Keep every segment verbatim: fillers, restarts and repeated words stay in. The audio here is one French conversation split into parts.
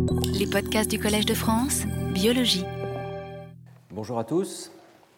Les podcasts du Collège de France, Biologie. Bonjour à tous.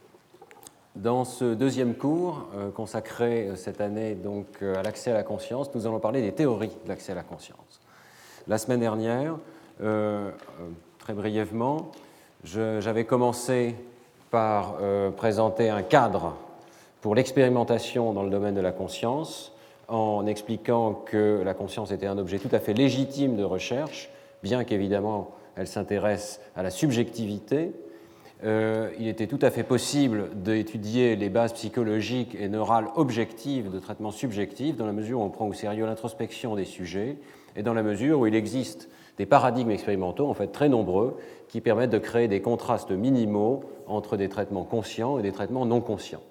Dans ce deuxième cours euh, consacré euh, cette année donc, euh, à l'accès à la conscience, nous allons parler des théories de l'accès à la conscience. La semaine dernière, euh, euh, très brièvement, je, j'avais commencé par euh, présenter un cadre pour l'expérimentation dans le domaine de la conscience, en expliquant que la conscience était un objet tout à fait légitime de recherche, bien qu'évidemment elle s'intéresse à la subjectivité. Euh, il était tout à fait possible d'étudier les bases psychologiques et neurales objectives de traitement subjectif dans la mesure où on prend au sérieux l'introspection des sujets et dans la mesure où il existe des paradigmes expérimentaux, en fait très nombreux, qui permettent de créer des contrastes minimaux entre des traitements conscients et des traitements non conscients.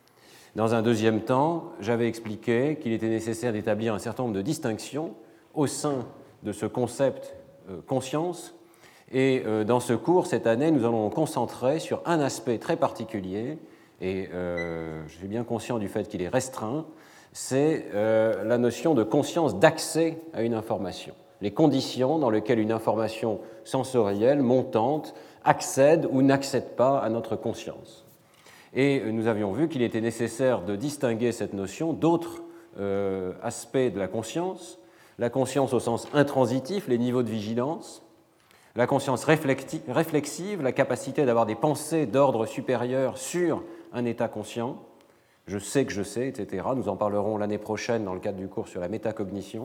Dans un deuxième temps, j'avais expliqué qu'il était nécessaire d'établir un certain nombre de distinctions au sein de ce concept euh, conscience. Et euh, dans ce cours, cette année, nous allons nous concentrer sur un aspect très particulier, et euh, je suis bien conscient du fait qu'il est restreint, c'est euh, la notion de conscience d'accès à une information, les conditions dans lesquelles une information sensorielle, montante, accède ou n'accède pas à notre conscience. Et nous avions vu qu'il était nécessaire de distinguer cette notion d'autres euh, aspects de la conscience, la conscience au sens intransitif, les niveaux de vigilance, la conscience réflexive, la capacité d'avoir des pensées d'ordre supérieur sur un état conscient, je sais que je sais, et cetera. Nous en parlerons l'année prochaine dans le cadre du cours sur la métacognition.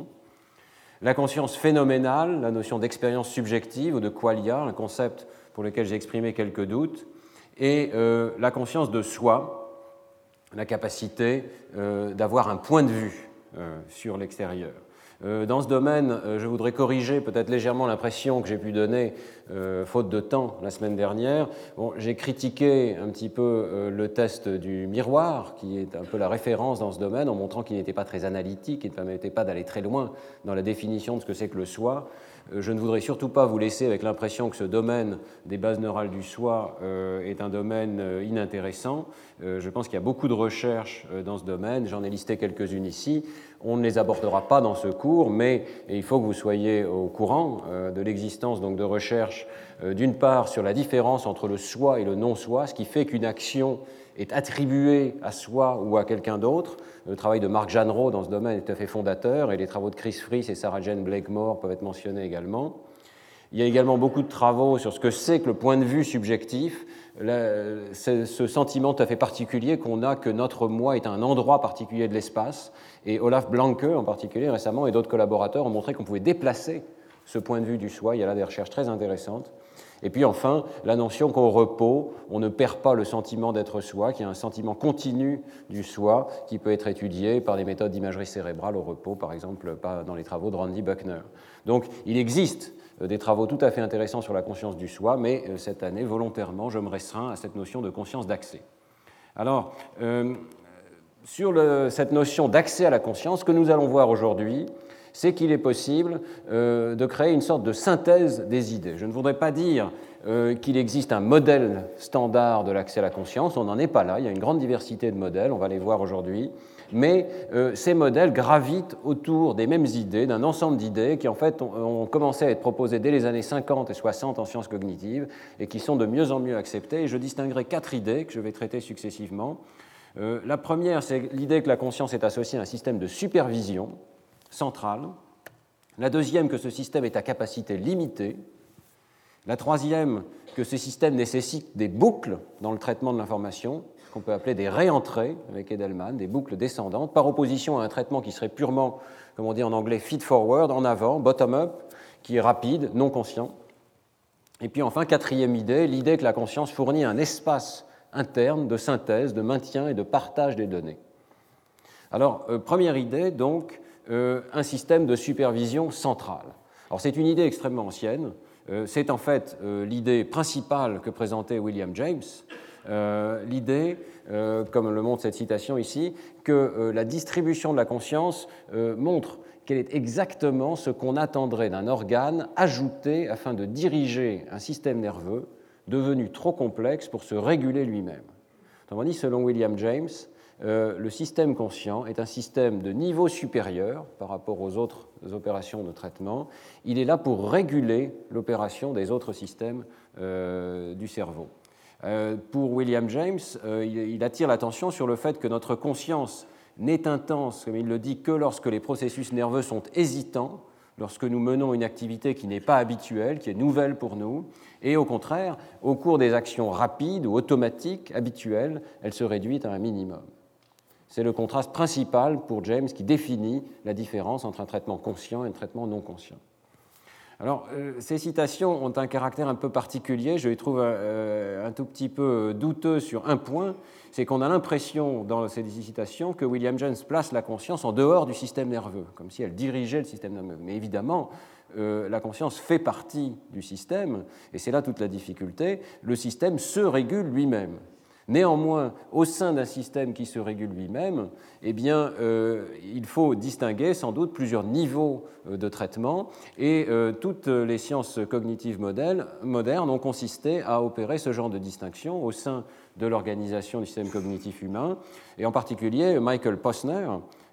La conscience phénoménale, la notion d'expérience subjective ou de qualia, un concept pour lequel j'ai exprimé quelques doutes, et euh, la conscience de soi, la capacité euh, d'avoir un point de vue euh, sur l'extérieur. Euh, dans ce domaine, euh, je voudrais corriger peut-être légèrement l'impression que j'ai pu donner, euh, faute de temps, la semaine dernière. Bon, j'ai critiqué un petit peu euh, le test du miroir, qui est un peu la référence dans ce domaine, en montrant qu'il n'était pas très analytique, il ne permettait pas d'aller très loin dans la définition de ce que c'est que le soi. Euh, je ne voudrais surtout pas vous laisser avec l'impression que ce domaine des bases neurales du soi euh, est un domaine euh, inintéressant. Euh, je pense qu'il y a beaucoup de recherches euh, dans ce domaine, j'en ai listé quelques-unes ici. On ne les abordera pas dans ce cours, mais il faut que vous soyez au courant euh, de l'existence donc, de recherches, euh, d'une part sur la différence entre le soi et le non-soi, ce qui fait qu'une action est attribuée à soi ou à quelqu'un d'autre. Le travail de Marc Jeanneraud dans ce domaine est tout à fait fondateur, et les travaux de Chris Fries et Sarah Jane Blakemore peuvent être mentionnés également. Il y a également beaucoup de travaux sur ce que c'est que le point de vue subjectif, c'est ce sentiment tout à fait particulier qu'on a que notre moi est un endroit particulier de l'espace. Et Olaf Blanke, en particulier, récemment, et d'autres collaborateurs ont montré qu'on pouvait déplacer ce point de vue du soi. Il y a là des recherches très intéressantes. Et puis enfin, la notion qu'au repos, on ne perd pas le sentiment d'être soi, qu'il y a un sentiment continu du soi qui peut être étudié par des méthodes d'imagerie cérébrale au repos, par exemple dans les travaux de Randy Buckner. Donc il existe des travaux tout à fait intéressants sur la conscience du soi, mais cette année, volontairement, je me restreins à cette notion de conscience d'accès. Alors, euh, sur le, cette notion d'accès à la conscience, ce que nous allons voir aujourd'hui, c'est qu'il est possible euh, de créer une sorte de synthèse des idées. Je ne voudrais pas dire euh, qu'il existe un modèle standard de l'accès à la conscience, on n'en est pas là, il y a une grande diversité de modèles, on va les voir aujourd'hui, mais euh, ces modèles gravitent autour des mêmes idées, d'un ensemble d'idées qui en fait ont, ont commencé à être proposées dès les années cinquante et soixante en sciences cognitives et qui sont de mieux en mieux acceptées. Et je distinguerai quatre idées que je vais traiter successivement. Euh, la première, c'est l'idée que la conscience est associée à un système de supervision centrale. La deuxième, que ce système est à capacité limitée. La troisième, que ce système nécessite des boucles dans le traitement de l'information, ce qu'on peut appeler des réentrées avec Edelman, des boucles descendantes, par opposition à un traitement qui serait purement, comme on dit en anglais, feed-forward, en avant, bottom-up, qui est rapide, non conscient. Et puis enfin, quatrième idée, l'idée que la conscience fournit un espace interne de synthèse, de maintien et de partage des données. Alors, euh, première idée, donc, euh, un système de supervision centrale. Alors, c'est une idée extrêmement ancienne. Euh, c'est en fait euh, l'idée principale que présentait William James, euh, l'idée, euh, comme le montre cette citation ici, que euh, la distribution de la conscience euh, montre quel est exactement ce qu'on attendrait d'un organe ajouté afin de diriger un système nerveux devenu trop complexe pour se réguler lui-même. Autrement dit, selon William James, euh, le système conscient est un système de niveau supérieur par rapport aux autres opérations de traitement. Il est là pour réguler l'opération des autres systèmes euh, du cerveau. Euh, pour William James, euh, il, il attire l'attention sur le fait que notre conscience n'est intense, comme il le dit, que lorsque les processus nerveux sont hésitants, lorsque nous menons une activité qui n'est pas habituelle, qui est nouvelle pour nous, et au contraire, au cours des actions rapides ou automatiques, habituelles, elle se réduit à un minimum. C'est le contraste principal pour James qui définit la différence entre un traitement conscient et un traitement non conscient. Alors, euh, ces citations ont un caractère un peu particulier, je les trouve euh, un tout petit peu douteux sur un point, c'est qu'on a l'impression dans ces citations que William James place la conscience en dehors du système nerveux, comme si elle dirigeait le système nerveux. Mais évidemment, euh, la conscience fait partie du système, et c'est là toute la difficulté, le système se régule lui-même. Néanmoins, au sein d'un système qui se régule lui-même, eh bien, euh, il faut distinguer sans doute plusieurs niveaux de traitement et euh, toutes les sciences cognitives modèles, modernes ont consisté à opérer ce genre de distinction au sein de l'organisation du système cognitif humain. Et en particulier, Michael Posner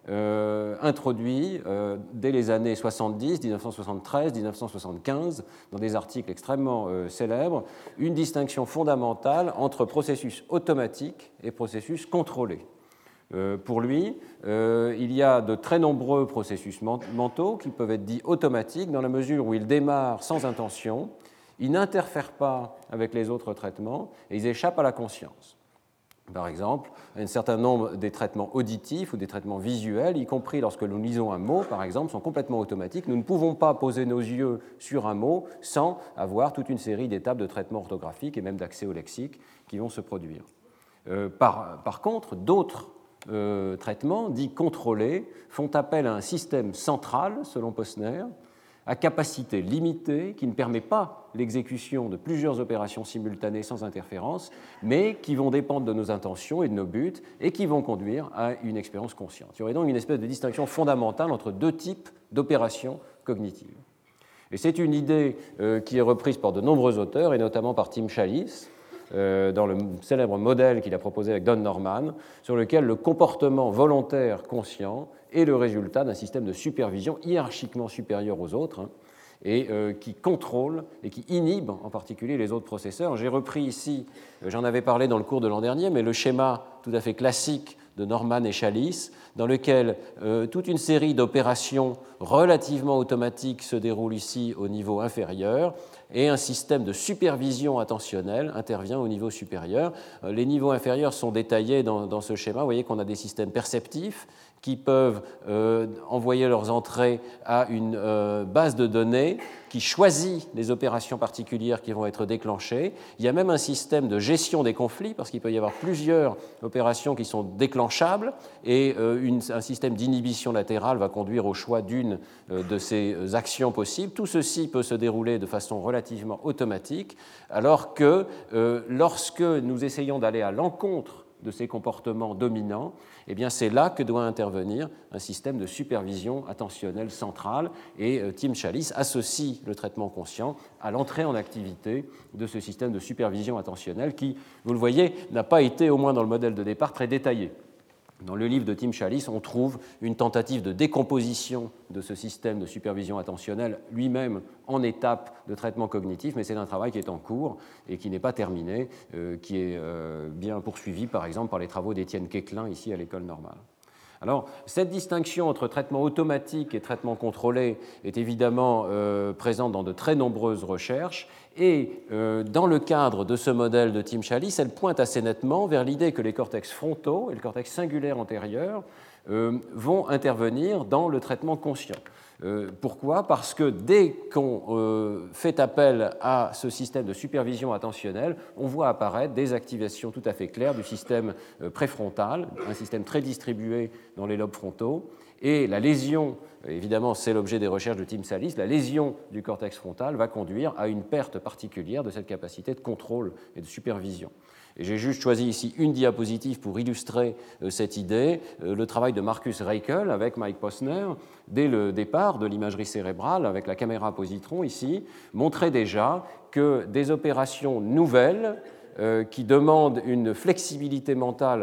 euh, introduit euh, dès les années soixante-dix, dix-neuf cent soixante-treize, dix-neuf cent soixante-quinze, dans des articles extrêmement euh, célèbres, une distinction fondamentale entre processus automatiques et processus contrôlés. Euh, pour lui, euh, il y a de très nombreux processus mentaux qui peuvent être dits automatiques dans la mesure où ils démarrent sans intention, ils n'interfèrent pas avec les autres traitements et ils échappent à la conscience. Par exemple, un certain nombre des traitements auditifs ou des traitements visuels, y compris lorsque nous lisons un mot, par exemple, sont complètement automatiques. Nous ne pouvons pas poser nos yeux sur un mot sans avoir toute une série d'étapes de traitement orthographique et même d'accès au lexique qui vont se produire. Euh, par, par contre, d'autres euh, traitements, dits contrôlés, font appel à un système central, selon Posner, à capacité limitée, qui ne permet pas l'exécution de plusieurs opérations simultanées sans interférence, mais qui vont dépendre de nos intentions et de nos buts, et qui vont conduire à une expérience consciente. Il y aurait donc une espèce de distinction fondamentale entre deux types d'opérations cognitives. Et c'est une idée euh, qui est reprise par de nombreux auteurs, et notamment par Tim Challies, euh, dans le célèbre modèle qu'il a proposé avec Don Norman, sur lequel le comportement volontaire conscient est le résultat d'un système de supervision hiérarchiquement supérieur aux autres, hein, et euh, qui contrôle et qui inhibe en particulier les autres processeurs. J'ai repris ici, euh, j'en avais parlé dans le cours de l'an dernier, mais le schéma tout à fait classique de Norman et Challies, dans lequel euh, toute une série d'opérations relativement automatiques se déroulent ici au niveau inférieur, et un système de supervision attentionnelle intervient au niveau supérieur. Euh, les niveaux inférieurs sont détaillés dans, dans ce schéma. Vous voyez qu'on a des systèmes perceptifs qui peuvent euh, envoyer leurs entrées à une euh, base de données qui choisit les opérations particulières qui vont être déclenchées. Il y a même un système de gestion des conflits, parce qu'il peut y avoir plusieurs opérations qui sont déclenchables, et euh, une, un système d'inhibition latérale va conduire au choix d'une euh, de ces actions possibles. Tout ceci peut se dérouler de façon relativement automatique, alors que euh, lorsque nous essayons d'aller à l'encontre de ces comportements dominants, eh bien c'est là que doit intervenir un système de supervision attentionnelle centrale, et euh, Tim Challies associe le traitement conscient à l'entrée en activité de ce système de supervision attentionnelle qui, vous le voyez, n'a pas été, au moins dans le modèle de départ, très détaillé. Dans le livre de Tim Challies, on trouve une tentative de décomposition de ce système de supervision attentionnelle lui-même en étapes de traitement cognitif, mais c'est un travail qui est en cours et qui n'est pas terminé, euh, qui est euh, bien poursuivi par exemple par les travaux d'Étienne Quéclin ici à l'École normale. Alors, cette distinction entre traitement automatique et traitement contrôlé est évidemment euh, présente dans de très nombreuses recherches, et euh, dans le cadre de ce modèle de Tim Challies, elle pointe assez nettement vers l'idée que les cortex frontaux et le cortex singulaire antérieur euh, vont intervenir dans le traitement conscient. Euh, pourquoi ? Parce que dès qu'on euh, fait appel à ce système de supervision attentionnelle, on voit apparaître des activations tout à fait claires du système euh, préfrontal, un système très distribué dans les lobes frontaux, et la lésion, évidemment c'est l'objet des recherches de Tim Challies, la lésion du cortex frontal va conduire à une perte particulière de cette capacité de contrôle et de supervision. Et j'ai juste choisi ici une diapositive pour illustrer euh, cette idée, euh, le travail de Marcus Reichel avec Mike Posner, dès le départ de l'imagerie cérébrale avec la caméra positron ici, montrait déjà que des opérations nouvelles euh, qui demandent une flexibilité mentale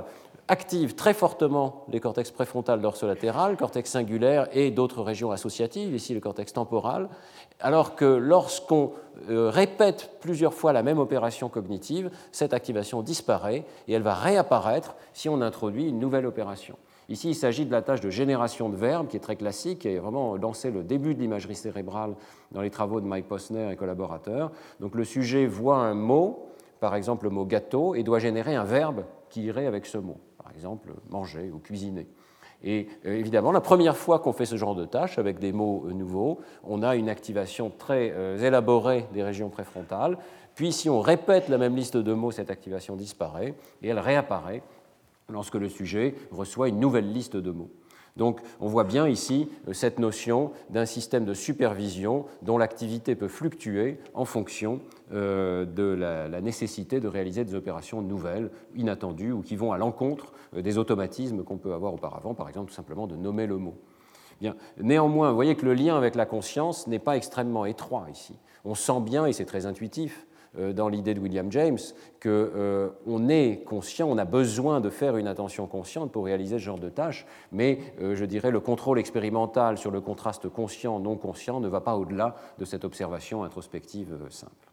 active très fortement les cortex préfrontal dorsolatéral, cortex singulaire et d'autres régions associatives, ici le cortex temporal, alors que lorsqu'on euh, répète plusieurs fois la même opération cognitive, cette activation disparaît et elle va réapparaître si on introduit une nouvelle opération. Ici, il s'agit de la tâche de génération de verbes qui est très classique et vraiment lancé le début de l'imagerie cérébrale dans les travaux de Mike Posner et collaborateurs. Donc le sujet voit un mot, par exemple le mot gâteau, et doit générer un verbe qui irait avec ce mot, par exemple manger ou cuisiner. Et euh, évidemment, la première fois qu'on fait ce genre de tâche avec des mots euh, nouveaux, on a une activation très euh, élaborée des régions préfrontales. Puis si on répète la même liste de mots, cette activation disparaît et elle réapparaît lorsque le sujet reçoit une nouvelle liste de mots. Donc on voit bien ici cette notion d'un système de supervision dont l'activité peut fluctuer en fonction euh, de la, la nécessité de réaliser des opérations nouvelles, inattendues, ou qui vont à l'encontre des automatismes qu'on peut avoir auparavant, par exemple tout simplement de nommer le mot. Bien. Néanmoins, vous voyez que le lien avec la conscience n'est pas extrêmement étroit ici. On sent bien, et c'est très intuitif, dans l'idée de William James, qu'on euh, est conscient, on a besoin de faire une attention consciente pour réaliser ce genre de tâches, mais euh, je dirais le contrôle expérimental sur le contraste conscient-non conscient ne va pas au-delà de cette observation introspective euh, simple.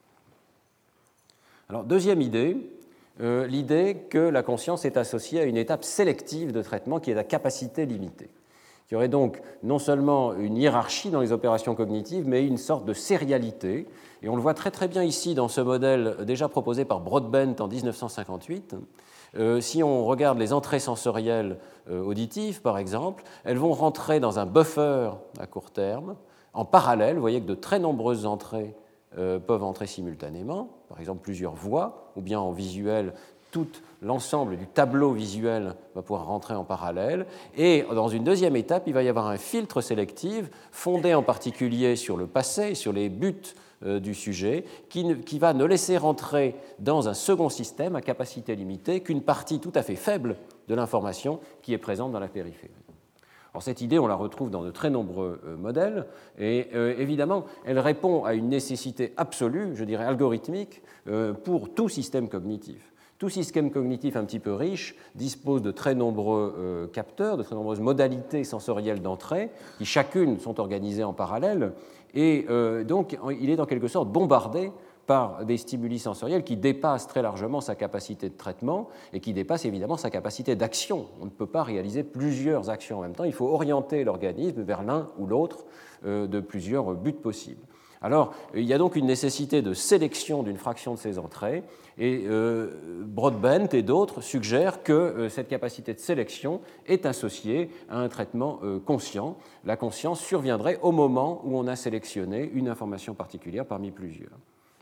Alors, deuxième idée, euh, l'idée que la conscience est associée à une étape sélective de traitement qui est la capacité limitée. Il y aurait donc non seulement une hiérarchie dans les opérations cognitives, mais une sorte de sérialité. Et on le voit très très bien ici dans ce modèle déjà proposé par Broadbent en dix-neuf cent cinquante-huit. Euh, si on regarde les entrées sensorielles euh, auditives, par exemple, elles vont rentrer dans un buffer à court terme. En parallèle, vous voyez que de très nombreuses entrées euh, peuvent entrer simultanément, par exemple plusieurs voix, ou bien en visuel, tout l'ensemble du tableau visuel va pouvoir rentrer en parallèle. Et dans une deuxième étape, il va y avoir un filtre sélectif fondé en particulier sur le passé, sur les buts euh, du sujet, qui, ne, qui va ne laisser rentrer dans un second système à capacité limitée qu'une partie tout à fait faible de l'information qui est présente dans la périphérie. Alors, cette idée, on la retrouve dans de très nombreux euh, modèles, et euh, évidemment, elle répond à une nécessité absolue, je dirais algorithmique, euh, pour tout système cognitif. Tout système cognitif un petit peu riche dispose de très nombreux euh, capteurs, de très nombreuses modalités sensorielles d'entrée, qui chacune sont organisées en parallèle, et euh, donc il est en quelque sorte bombardé par des stimuli sensoriels qui dépassent très largement sa capacité de traitement et qui dépassent évidemment sa capacité d'action. On ne peut pas réaliser plusieurs actions en même temps, il faut orienter l'organisme vers l'un ou l'autre euh, de plusieurs buts possibles. Alors, il y a donc une nécessité de sélection d'une fraction de ces entrées, et euh, Broadbent et d'autres suggèrent que euh, cette capacité de sélection est associée à un traitement euh, conscient. La conscience surviendrait au moment où on a sélectionné une information particulière parmi plusieurs.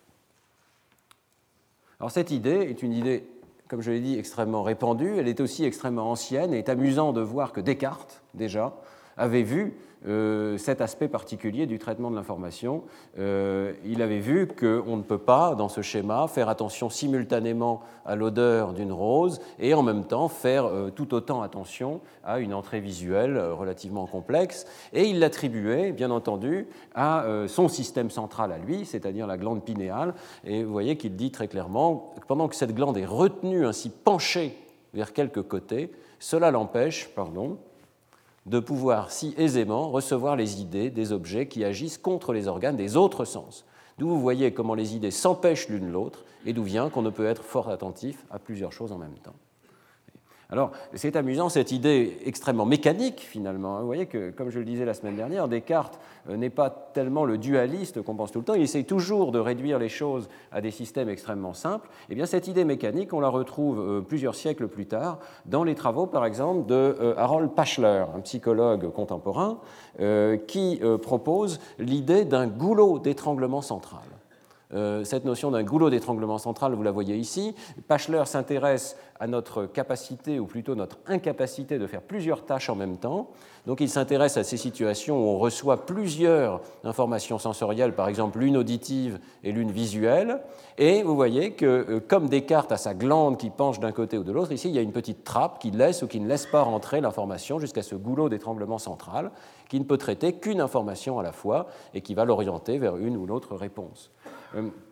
Alors, cette idée est une idée, comme je l'ai dit, extrêmement répandue. Elle est aussi extrêmement ancienne, et il est amusant de voir que Descartes, déjà, avait vu euh, cet aspect particulier du traitement de l'information. Euh, il avait vu qu'on ne peut pas, dans ce schéma, faire attention simultanément à l'odeur d'une rose et en même temps faire euh, tout autant attention à une entrée visuelle euh, relativement complexe. Et il l'attribuait, bien entendu, à euh, son système central à lui, c'est-à-dire la glande pinéale. Et vous voyez qu'il dit très clairement que pendant que cette glande est retenue, ainsi penchée vers quelque côté, cela l'empêche, pardon, de pouvoir si aisément recevoir les idées des objets qui agissent contre les organes des autres sens. D'où vous voyez comment les idées s'empêchent l'une l'autre et d'où vient qu'on ne peut être fort attentif à plusieurs choses en même temps. Alors, c'est amusant, cette idée extrêmement mécanique, finalement. Vous voyez que, comme je le disais la semaine dernière, Descartes n'est pas tellement le dualiste qu'on pense tout le temps. Il essaye toujours de réduire les choses à des systèmes extrêmement simples. Eh bien, cette idée mécanique, on la retrouve plusieurs siècles plus tard dans les travaux, par exemple, de Harold Pachler, un psychologue contemporain, qui propose l'idée d'un goulot d'étranglement central. Euh, cette notion d'un goulot d'étranglement central, vous la voyez ici. Pachler s'intéresse à notre capacité, ou plutôt notre incapacité de faire plusieurs tâches en même temps. Donc il s'intéresse à ces situations où on reçoit plusieurs informations sensorielles, par exemple l'une auditive et l'une visuelle. Et vous voyez que, euh, comme Descartes a sa glande qui penche d'un côté ou de l'autre, ici il y a une petite trappe qui laisse ou qui ne laisse pas rentrer l'information jusqu'à ce goulot d'étranglement central, qui ne peut traiter qu'une information à la fois et qui va l'orienter vers une ou l'autre réponse.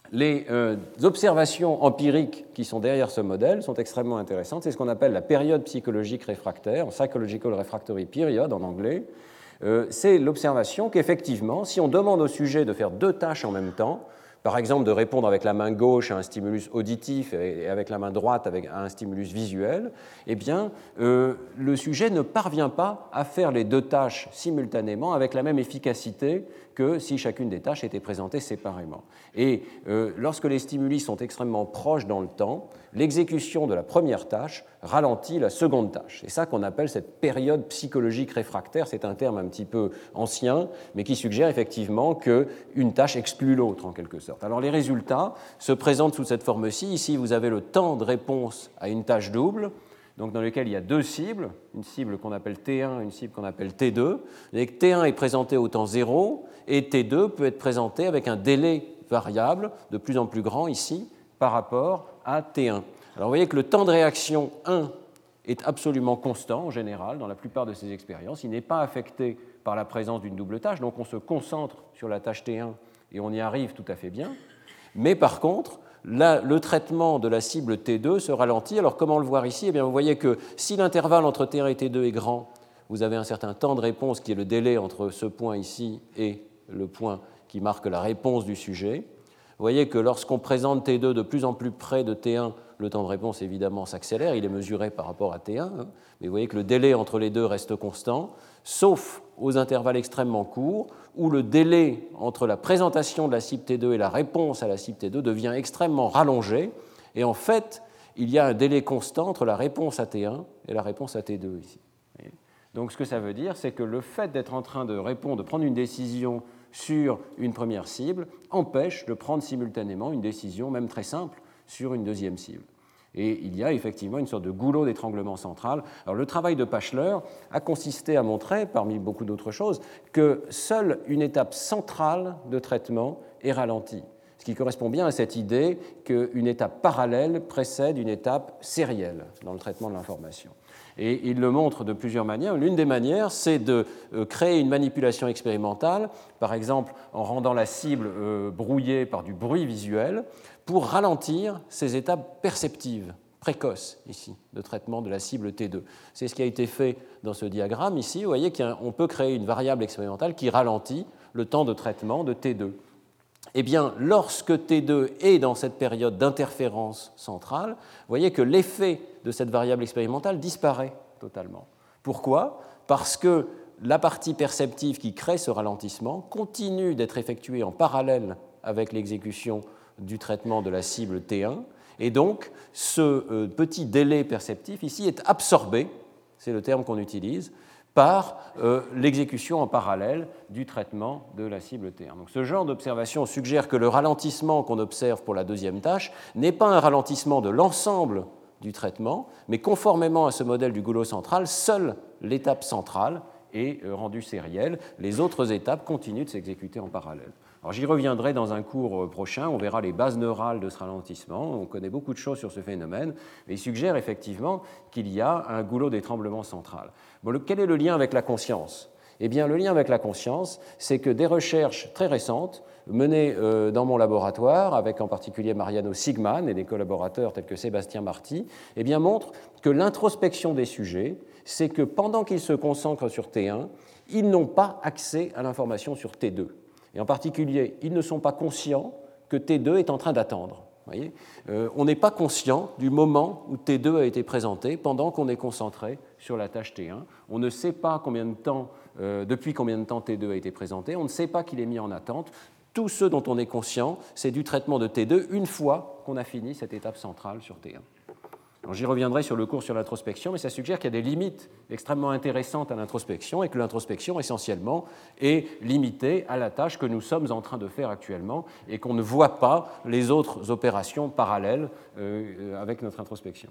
Les euh, observations empiriques qui sont derrière ce modèle sont extrêmement intéressantes. C'est ce qu'on appelle la période psychologique réfractaire, psychological refractory period en anglais. Euh, c'est l'observation qu'effectivement, si on demande au sujet de faire deux tâches en même temps, par exemple de répondre avec la main gauche à un stimulus auditif et avec la main droite avec, à un stimulus visuel, eh bien, euh, le sujet ne parvient pas à faire les deux tâches simultanément avec la même efficacité que si chacune des tâches était présentée séparément. Et euh, lorsque les stimuli sont extrêmement proches dans le temps, l'exécution de la première tâche ralentit la seconde tâche. C'est ça qu'on appelle cette période psychologique réfractaire. C'est un terme un petit peu ancien, mais qui suggère effectivement qu'une tâche exclut l'autre, en quelque sorte. Alors les résultats se présentent sous cette forme-ci. Ici, vous avez le temps de réponse à une tâche double, donc dans lequel il y a deux cibles, une cible qu'on appelle T un et une cible qu'on appelle T deux. Et T un est présenté au temps zéro et T deux peut être présenté avec un délai variable de plus en plus grand ici par rapport à T un. Alors vous voyez que le temps de réaction un est absolument constant en général dans la plupart de ces expériences. Il n'est pas affecté par la présence d'une double tâche, donc on se concentre sur la tâche T un et on y arrive tout à fait bien. Mais par contre, là, le traitement de la cible T deux se ralentit. Alors comment le voir ici ? Eh bien, vous voyez que si l'intervalle entre T un et T deux est grand, vous avez un certain temps de réponse qui est le délai entre ce point ici et le point qui marque la réponse du sujet. Vous voyez que lorsqu'on présente T deux de plus en plus près de T un, le temps de réponse évidemment s'accélère, il est mesuré par rapport à T un, hein, mais vous voyez que le délai entre les deux reste constant, sauf aux intervalles extrêmement courts, où le délai entre la présentation de la cible T deux et la réponse à la cible T deux devient extrêmement rallongé, et en fait, il y a un délai constant entre la réponse à T un et la réponse à T deux ici. Donc ce que ça veut dire, c'est que le fait d'être en train de répondre, de prendre une décision sur une première cible, empêche de prendre simultanément une décision, même très simple, sur une deuxième cible. Et il y a effectivement une sorte de goulot d'étranglement central. Alors le travail de Pachler a consisté à montrer, parmi beaucoup d'autres choses, que seule une étape centrale de traitement est ralentie, ce qui correspond bien à cette idée qu'une étape parallèle précède une étape sérielle dans le traitement de l'information. Et il le montre de plusieurs manières. L'une des manières, c'est de créer une manipulation expérimentale, par exemple en rendant la cible brouillée par du bruit visuel, pour ralentir ces étapes perceptives, précoces, ici, de traitement de la cible T deux. C'est ce qui a été fait dans ce diagramme ici. Vous voyez qu'on peut créer une variable expérimentale qui ralentit le temps de traitement de T deux. Eh bien, lorsque T deux est dans cette période d'interférence centrale, vous voyez que l'effet de cette variable expérimentale disparaît totalement. Pourquoi ? Parce que la partie perceptive qui crée ce ralentissement continue d'être effectuée en parallèle avec l'exécution du traitement de la cible T un, et donc ce euh, petit délai perceptif ici est absorbé, c'est le terme qu'on utilise, par euh, l'exécution en parallèle du traitement de la cible T un. Donc, ce genre d'observation suggère que le ralentissement qu'on observe pour la deuxième tâche n'est pas un ralentissement de l'ensemble du traitement, mais conformément à ce modèle du goulot central, seule l'étape centrale est euh, rendue sérielle. Les autres étapes continuent de s'exécuter en parallèle. Alors, j'y reviendrai dans un cours prochain, on verra les bases neurales de ce ralentissement, on connaît beaucoup de choses sur ce phénomène, mais il suggère effectivement qu'il y a un goulot d'étranglement central. Bon, le, quel est le lien avec la conscience ? Eh bien, le lien avec la conscience, c'est que des recherches très récentes, menées euh, dans mon laboratoire, avec en particulier Mariano Sigman et des collaborateurs tels que Sébastien Marty, eh bien, montrent que l'introspection des sujets, c'est que pendant qu'ils se concentrent sur T un, ils n'ont pas accès à l'information sur T deux. Et en particulier, ils ne sont pas conscients que T deux est en train d'attendre. Voyez euh, on n'est pas conscient du moment où T deux a été présenté pendant qu'on est concentré sur la tâche T un. On ne sait pas combien de temps, euh, depuis combien de temps T deux a été présenté. On ne sait pas qu'il est mis en attente. Tout ce dont on est conscient, c'est du traitement de T deux une fois qu'on a fini cette étape centrale sur T un. Alors, j'y reviendrai sur le cours sur l'introspection, mais ça suggère qu'il y a des limites extrêmement intéressantes à l'introspection et que l'introspection, essentiellement, est limitée à la tâche que nous sommes en train de faire actuellement et qu'on ne voit pas les autres opérations parallèles euh, avec notre introspection.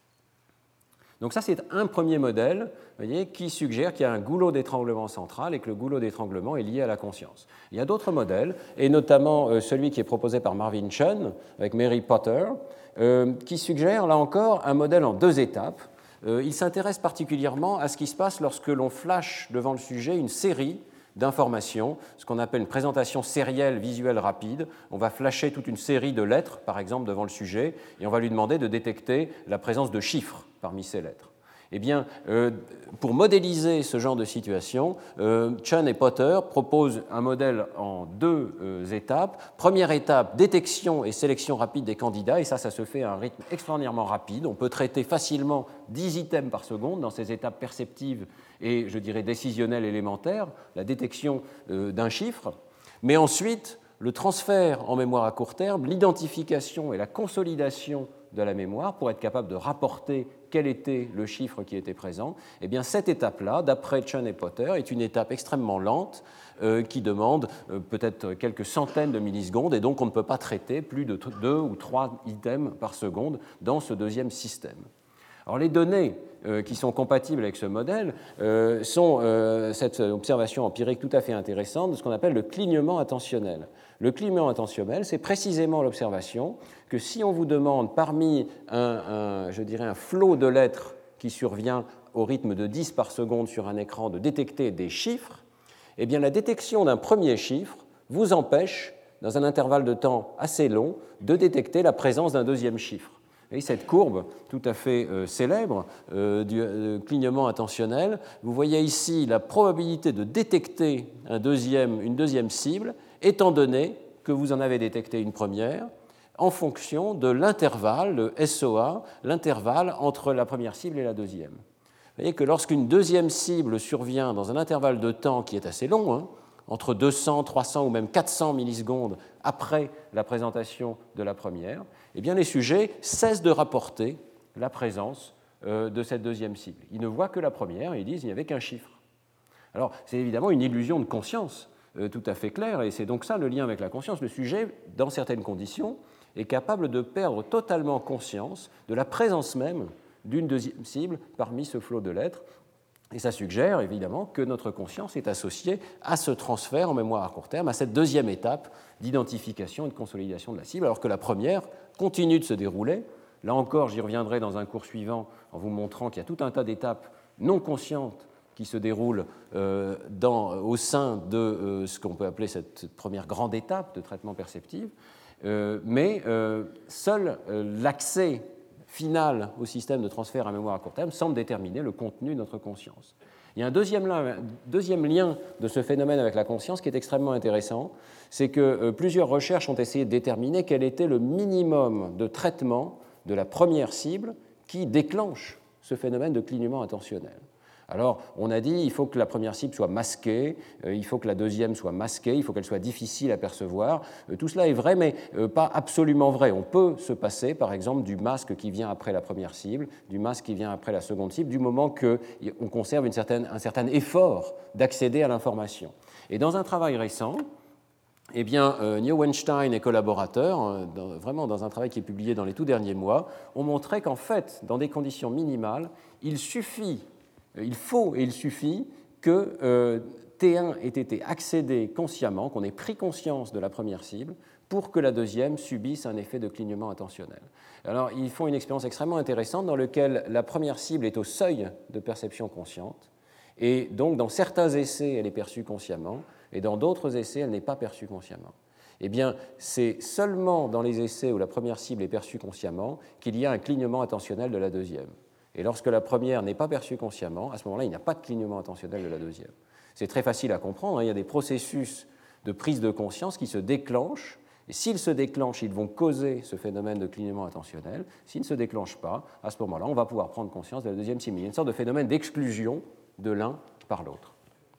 Donc ça, c'est un premier modèle, vous voyez, qui suggère qu'il y a un goulot d'étranglement central et que le goulot d'étranglement est lié à la conscience. Il y a d'autres modèles, et notamment euh, celui qui est proposé par Marvin Chun avec Mary Potter, euh, qui suggère, là encore, un modèle en deux étapes. Euh, il s'intéresse particulièrement à ce qui se passe lorsque l'on flash devant le sujet une série d'informations, ce qu'on appelle une présentation sérielle visuelle rapide. On va flasher toute une série de lettres, par exemple, devant le sujet, et on va lui demander de détecter la présence de chiffres parmi ces lettres. Eh bien, euh, pour modéliser ce genre de situation, euh, Chun et Potter proposent un modèle en deux euh, étapes. Première étape, détection et sélection rapide des candidats, et ça, ça se fait à un rythme extraordinairement rapide. On peut traiter facilement dix items par seconde dans ces étapes perceptives et, je dirais, décisionnelles élémentaires, la détection euh, d'un chiffre. Mais ensuite, le transfert en mémoire à court terme, l'identification et la consolidation de la mémoire pour être capable de rapporter quel était le chiffre qui était présent, eh bien cette étape-là, d'après Chun et Potter, est une étape extrêmement lente euh, qui demande euh, peut-être quelques centaines de millisecondes et donc on ne peut pas traiter plus de deux ou trois items par seconde dans ce deuxième système. Alors les données euh, qui sont compatibles avec ce modèle euh, sont euh, cette observation empirique tout à fait intéressante de ce qu'on appelle le clignement attentionnel. Le clignement attentionnel, c'est précisément l'observation que si on vous demande parmi un, un, je dirais un flot de lettres qui survient au rythme de dix par seconde sur un écran de détecter des chiffres, eh bien la détection d'un premier chiffre vous empêche, dans un intervalle de temps assez long, de détecter la présence d'un deuxième chiffre. Et cette courbe tout à fait euh, célèbre euh, du euh, clignement attentionnel, vous voyez ici la probabilité de détecter un deuxième, une deuxième cible, étant donné que vous en avez détecté une première, en fonction de l'intervalle, le S O A, l'intervalle entre la première cible et la deuxième. Vous voyez que lorsqu'une deuxième cible survient dans un intervalle de temps qui est assez long, hein, entre deux cents, trois cents ou même quatre cents millisecondes après la présentation de la première, eh bien les sujets cessent de rapporter la présence euh, de cette deuxième cible. Ils ne voient que la première et ils disent qu'il n'y avait qu'un chiffre. Alors, c'est évidemment une illusion de conscience euh, tout à fait claire, et c'est donc ça le lien avec la conscience. Le sujet, dans certaines conditions, est capable de perdre totalement conscience de la présence même d'une deuxième cible parmi ce flot de lettres. Et ça suggère évidemment que notre conscience est associée à ce transfert en mémoire à court terme, à cette deuxième étape d'identification et de consolidation de la cible, alors que la première continue de se dérouler. Là encore, j'y reviendrai dans un cours suivant en vous montrant qu'il y a tout un tas d'étapes non conscientes qui se déroulent euh, dans, au sein de euh, ce qu'on peut appeler cette première grande étape de traitement perceptif. Euh, mais euh, seul euh, l'accès final au système de transfert à mémoire à court terme semble déterminer le contenu de notre conscience. Il y a un deuxième lien, deuxième lien de ce phénomène avec la conscience qui est extrêmement intéressant, c'est que euh, plusieurs recherches ont essayé de déterminer quel était le minimum de traitement de la première cible qui déclenche ce phénomène de clignement attentionnel. Alors, on a dit il faut que la première cible soit masquée, euh, il faut que la deuxième soit masquée, il faut qu'elle soit difficile à percevoir. Euh, tout cela est vrai, mais euh, pas absolument vrai. On peut se passer, par exemple, du masque qui vient après la première cible, du masque qui vient après la seconde cible, du moment qu'on conserve une certaine, un certain effort d'accéder à l'information. Et dans un travail récent, eh bien, euh, Neuenstein et collaborateurs, euh, dans, vraiment dans un travail qui est publié dans les tout derniers mois, ont montré qu'en fait, dans des conditions minimales, il suffit Il faut et il suffit que euh, T un ait été accédé consciemment, qu'on ait pris conscience de la première cible, pour que la deuxième subisse un effet de clignement attentionnel. Alors, ils font une expérience extrêmement intéressante dans laquelle la première cible est au seuil de perception consciente, et donc dans certains essais, elle est perçue consciemment, et dans d'autres essais, elle n'est pas perçue consciemment. Eh bien, c'est seulement dans les essais où la première cible est perçue consciemment qu'il y a un clignement attentionnel de la deuxième. Et lorsque la première n'est pas perçue consciemment, à ce moment-là, il n'y a pas de clignement attentionnel de la deuxième. C'est très facile à comprendre, hein, il y a des processus de prise de conscience qui se déclenchent, et s'ils se déclenchent, ils vont causer ce phénomène de clignement attentionnel. S'ils ne se déclenchent pas, à ce moment-là, on va pouvoir prendre conscience de la deuxième cible. Il y a une sorte de phénomène d'exclusion de l'un par l'autre.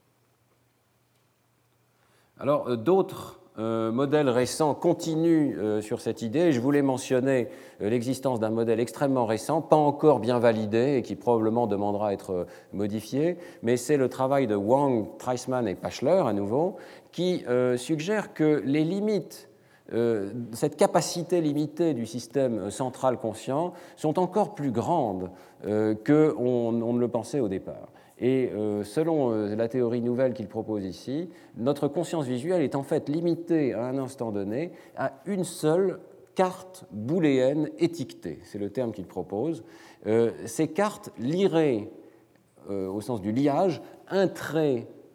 Alors, euh, d'autres Euh, modèle récent continue euh, sur cette idée. Je voulais mentionner euh, l'existence d'un modèle extrêmement récent, pas encore bien validé et qui probablement demandera à être euh, modifié, mais c'est le travail de Wang, Treisman et Pachler, à nouveau, qui euh, suggère que les limites, euh, cette capacité limitée du système central conscient sont encore plus grandes euh, qu'on on ne le pensait au départ. Et euh, selon euh, la théorie nouvelle qu'il propose ici, notre conscience visuelle est en fait limitée à un instant donné à une seule carte booléenne étiquetée. C'est le terme qu'il propose. Euh, ces cartes liraient, euh, au sens du liage, un trait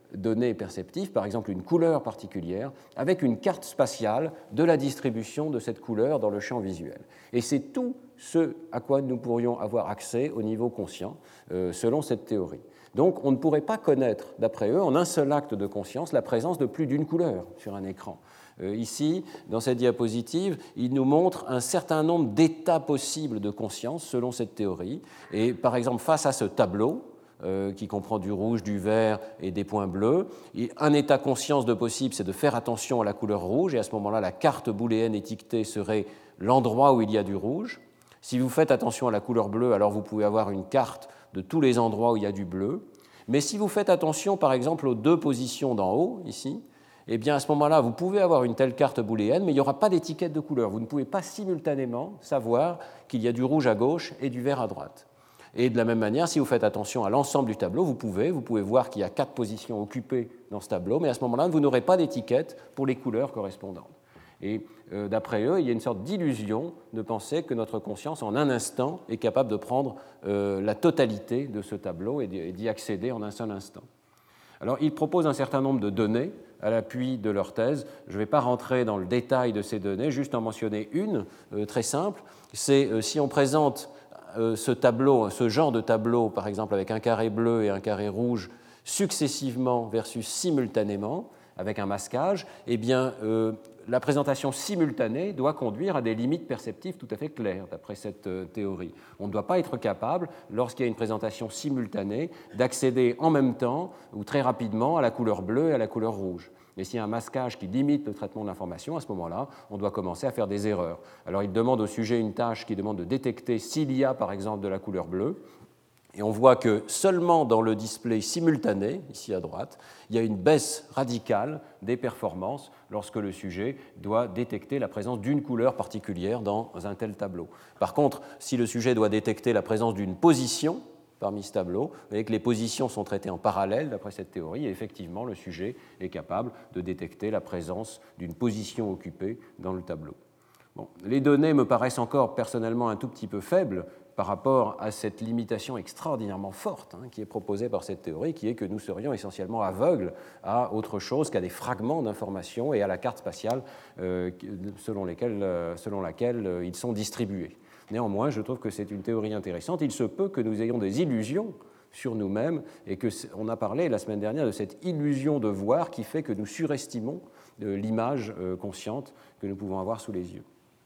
donnée perceptive, par exemple une couleur particulière, avec une carte spatiale de la distribution de cette couleur dans le champ visuel. Et c'est tout ce à quoi nous pourrions avoir accès au niveau conscient, euh, selon cette théorie. Donc on ne pourrait pas connaître, d'après eux, en un seul acte de conscience, la présence de plus d'une couleur sur un écran. Euh, ici, dans cette diapositive, il nous montre un certain nombre d'états possibles de conscience selon cette théorie. Et par exemple, face à ce tableau, euh, qui comprend du rouge, du vert et des points bleus, un état conscience de possible, c'est de faire attention à la couleur rouge, et à ce moment-là, la carte booléenne étiquetée serait l'endroit où il y a du rouge. Si vous faites attention à la couleur bleue, alors vous pouvez avoir une carte de tous les endroits où il y a du bleu. Mais si vous faites attention, par exemple, aux deux positions d'en haut, ici, eh bien, à ce moment-là, vous pouvez avoir une telle carte booléenne, mais il n'y aura pas d'étiquette de couleur. Vous ne pouvez pas simultanément savoir qu'il y a du rouge à gauche et du vert à droite. Et de la même manière, si vous faites attention à l'ensemble du tableau, vous pouvez, vous pouvez voir qu'il y a quatre positions occupées dans ce tableau, mais à ce moment-là, vous n'aurez pas d'étiquette pour les couleurs correspondantes. Et euh, d'après eux, il y a une sorte d'illusion de penser que notre conscience, en un instant, est capable de prendre euh, la totalité de ce tableau et d'y accéder en un seul instant. Alors, ils proposent un certain nombre de données à l'appui de leur thèse. Je ne vais pas rentrer dans le détail de ces données, juste en mentionner une, euh, très simple. C'est euh, si on présente euh, ce tableau, ce genre de tableau, par exemple avec un carré bleu et un carré rouge, successivement versus simultanément, avec un masquage, eh bien, euh, la présentation simultanée doit conduire à des limites perceptives tout à fait claires, d'après cette euh, théorie. On ne doit pas être capable, lorsqu'il y a une présentation simultanée, d'accéder en même temps ou très rapidement à la couleur bleue et à la couleur rouge. Et s'il y a un masquage qui limite le traitement de l'information, à ce moment-là, on doit commencer à faire des erreurs. Alors, il demande au sujet une tâche qui demande de détecter s'il y a, par exemple, de la couleur bleue. Et on voit que seulement dans le display simultané, ici à droite, il y a une baisse radicale des performances lorsque le sujet doit détecter la présence d'une couleur particulière dans un tel tableau. Par contre, si le sujet doit détecter la présence d'une position parmi ce tableau, vous voyez que les positions sont traitées en parallèle d'après cette théorie, et effectivement, le sujet est capable de détecter la présence d'une position occupée dans le tableau. Bon, les données me paraissent encore personnellement un tout petit peu faibles par rapport à cette limitation extraordinairement forte hein, qui est proposée par cette théorie, qui est que nous serions essentiellement aveugles à autre chose qu'à des fragments d'informations et à la carte spatiale euh, selon, lesquelles, euh, selon laquelle euh, ils sont distribués. Néanmoins, je trouve que c'est une théorie intéressante. Il se peut que nous ayons des illusions sur nous-mêmes et qu'on a parlé la semaine dernière de cette illusion de voir qui fait que nous surestimons euh, l'image euh, consciente que nous pouvons avoir sous les yeux.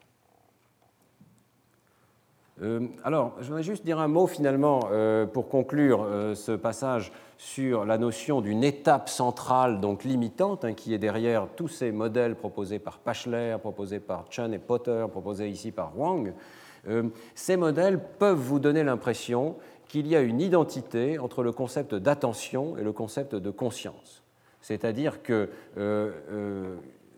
Euh, alors, je voudrais juste dire un mot finalement euh, pour conclure euh, ce passage sur la notion d'une étape centrale, donc limitante, hein, qui est derrière tous ces modèles proposés par Pachler, proposés par Chen et Potter, proposés ici par Wang. Euh, ces modèles peuvent vous donner l'impression qu'il y a une identité entre le concept d'attention et le concept de conscience. C'est-à-dire que euh, euh,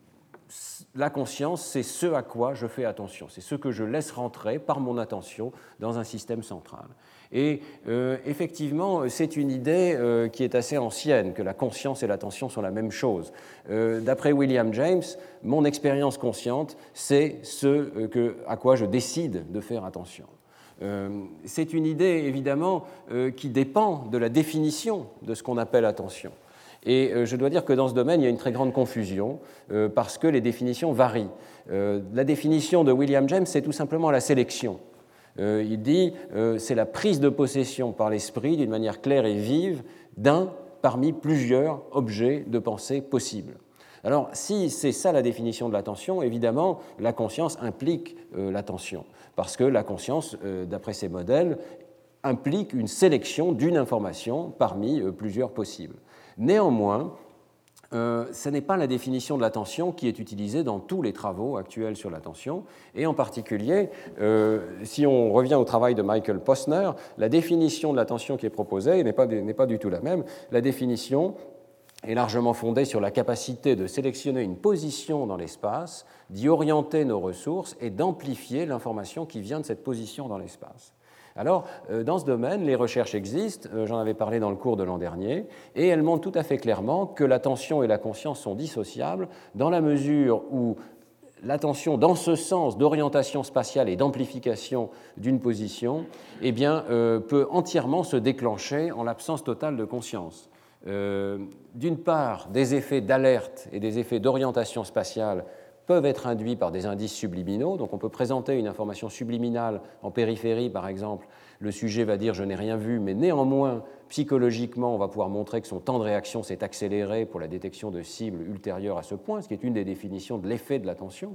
la conscience, c'est ce à quoi je fais attention, c'est ce que je laisse rentrer par mon attention dans un système central. Et euh, effectivement, c'est une idée euh, qui est assez ancienne, que la conscience et l'attention sont la même chose. Euh, d'après William James, mon expérience consciente, c'est ce que, à quoi je décide de faire attention. Euh, c'est une idée, évidemment, euh, qui dépend de la définition de ce qu'on appelle attention. Et euh, je dois dire que dans ce domaine, il y a une très grande confusion euh, parce que les définitions varient. Euh, la définition de William James, c'est tout simplement la sélection. Euh, il dit euh, c'est la prise de possession par l'esprit d'une manière claire et vive d'un parmi plusieurs objets de pensée possibles. Alors, si c'est ça la définition de l'attention, évidemment, la conscience implique euh, l'attention, parce que la conscience, euh, d'après ces modèles, implique une sélection d'une information parmi euh, plusieurs possibles. Néanmoins, euh, ce n'est pas la définition de l'attention qui est utilisée dans tous les travaux actuels sur l'attention, et en particulier, euh, si on revient au travail de Michael Posner, la définition de l'attention qui est proposée n'est pas, n'est pas du tout la même. La définition est largement fondée sur la capacité de sélectionner une position dans l'espace, d'y orienter nos ressources et d'amplifier l'information qui vient de cette position dans l'espace. Alors, dans ce domaine, les recherches existent, j'en avais parlé dans le cours de l'an dernier, et elles montrent tout à fait clairement que l'attention et la conscience sont dissociables dans la mesure où l'attention, dans ce sens d'orientation spatiale et d'amplification d'une position, eh bien, euh, peut entièrement se déclencher en l'absence totale de conscience. euh, d'une part, des effets d'alerte et des effets d'orientation spatiale peuvent être induits par des indices subliminaux. Donc on peut présenter une information subliminale en périphérie, par exemple. Le sujet va dire « je n'ai rien vu », mais néanmoins, psychologiquement, on va pouvoir montrer que son temps de réaction s'est accéléré pour la détection de cibles ultérieures à ce point, ce qui est une des définitions de l'effet de l'attention.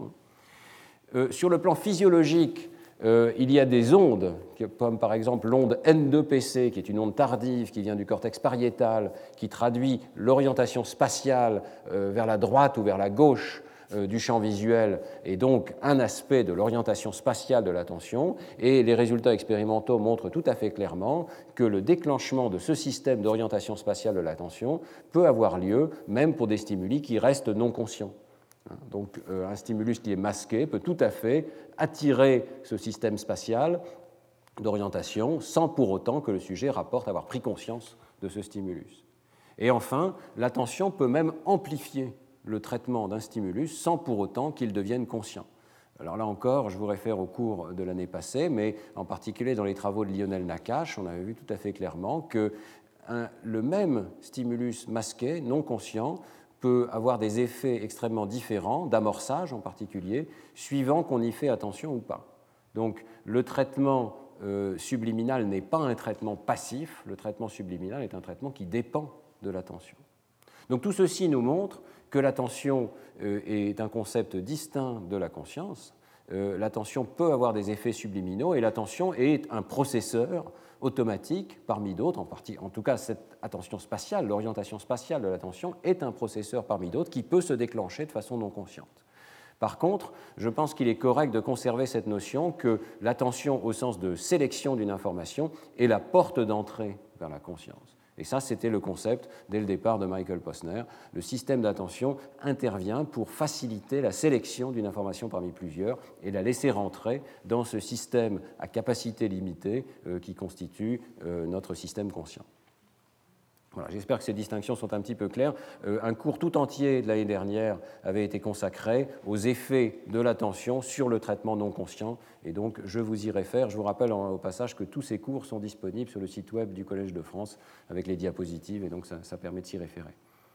Euh, sur le plan physiologique, euh, il y a des ondes, comme par exemple l'onde N deux P C, qui est une onde tardive qui vient du cortex pariétal, qui traduit l'orientation spatiale euh, vers la droite ou vers la gauche du champ visuel et donc un aspect de l'orientation spatiale de l'attention, et les résultats expérimentaux montrent tout à fait clairement que le déclenchement de ce système d'orientation spatiale de l'attention peut avoir lieu même pour des stimuli qui restent non conscients. Donc un stimulus qui est masqué peut tout à fait attirer ce système spatial d'orientation sans pour autant que le sujet rapporte avoir pris conscience de ce stimulus. Et enfin, l'attention peut même amplifier le traitement d'un stimulus sans pour autant qu'il devienne conscient. Alors là encore, je vous réfère au cours de l'année passée, mais en particulier dans les travaux de Lionel Nakache, on avait vu tout à fait clairement que un, le même stimulus masqué, non conscient, peut avoir des effets extrêmement différents, d'amorçage en particulier, suivant qu'on y fait attention ou pas. Donc le traitement euh, subliminal n'est pas un traitement passif, le traitement subliminal est un traitement qui dépend de l'attention. Donc tout ceci nous montre que l'attention est un concept distinct de la conscience. L'attention peut avoir des effets subliminaux et l'attention est un processeur automatique parmi d'autres, en, partie, en tout cas cette attention spatiale, l'orientation spatiale de l'attention est un processeur parmi d'autres qui peut se déclencher de façon non consciente. Par contre, je pense qu'il est correct de conserver cette notion que l'attention au sens de sélection d'une information est la porte d'entrée vers la conscience. Et ça, c'était le concept, dès le départ, de Michael Posner. Le système d'attention intervient pour faciliter la sélection d'une information parmi plusieurs et la laisser rentrer dans ce système à capacité limitée euh, qui constitue euh, notre système conscient. Voilà, j'espère que ces distinctions sont un petit peu claires. Euh, un cours tout entier de l'année dernière avait été consacré aux effets de l'attention sur le traitement non conscient, et donc je vous y réfère. Je vous rappelle en, au passage que tous ces cours sont disponibles sur le site web du Collège de France avec les diapositives, et donc ça, ça permet de s'y référer.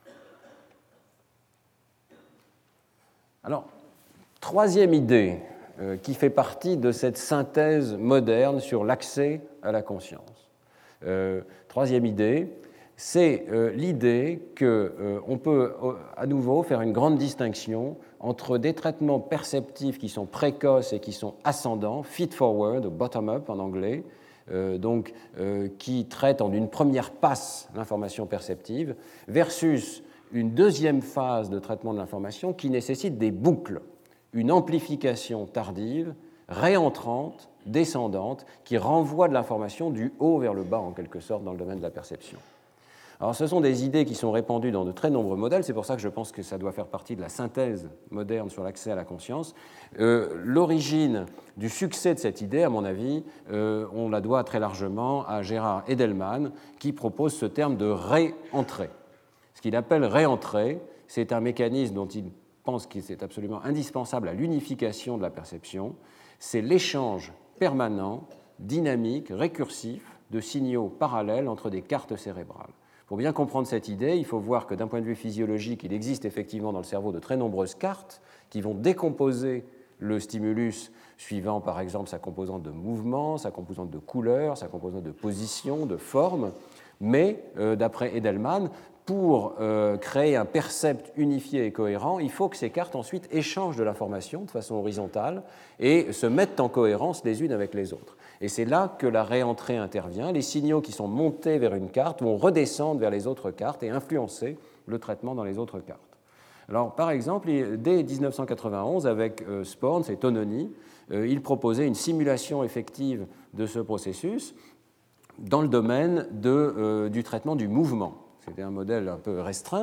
Alors, troisième idée euh, qui fait partie de cette synthèse moderne sur l'accès à la conscience. Euh, troisième idée, c'est euh, l'idée qu'on euh, peut euh, à nouveau faire une grande distinction entre des traitements perceptifs qui sont précoces et qui sont ascendants, feed-forward, ou bottom-up en anglais, euh, donc, euh, qui traitent en une première passe l'information perceptive, versus une deuxième phase de traitement de l'information qui nécessite des boucles, une amplification tardive, réentrante, descendante, qui renvoie de l'information du haut vers le bas, en quelque sorte, dans le domaine de la perception. Alors, ce sont des idées qui sont répandues dans de très nombreux modèles, c'est pour ça que je pense que ça doit faire partie de la synthèse moderne sur l'accès à la conscience. Euh, l'origine du succès de cette idée, à mon avis, euh, on la doit très largement à Gérard Edelman, qui propose ce terme de réentrée. Ce qu'il appelle réentrée, c'est un mécanisme dont il pense qu'il est absolument indispensable à l'unification de la perception, c'est l'échange permanent, dynamique, récursif de signaux parallèles entre des cartes cérébrales. Pour bien comprendre cette idée, il faut voir que d'un point de vue physiologique, il existe effectivement dans le cerveau de très nombreuses cartes qui vont décomposer le stimulus suivant par exemple sa composante de mouvement, sa composante de couleur, sa composante de position, de forme, mais euh, d'après Edelman, pour euh, créer un percept unifié et cohérent, il faut que ces cartes ensuite échangent de l'information de façon horizontale et se mettent en cohérence les unes avec les autres. Et c'est là que la réentrée intervient. Les signaux qui sont montés vers une carte vont redescendre vers les autres cartes et influencer le traitement dans les autres cartes. Alors, par exemple, dès dix-neuf cent quatre-vingt-onze, avec euh, Sporns et Tononi, euh, il proposait une simulation effective de ce processus dans le domaine de, euh, du traitement du mouvement. C'était un modèle un peu restreint,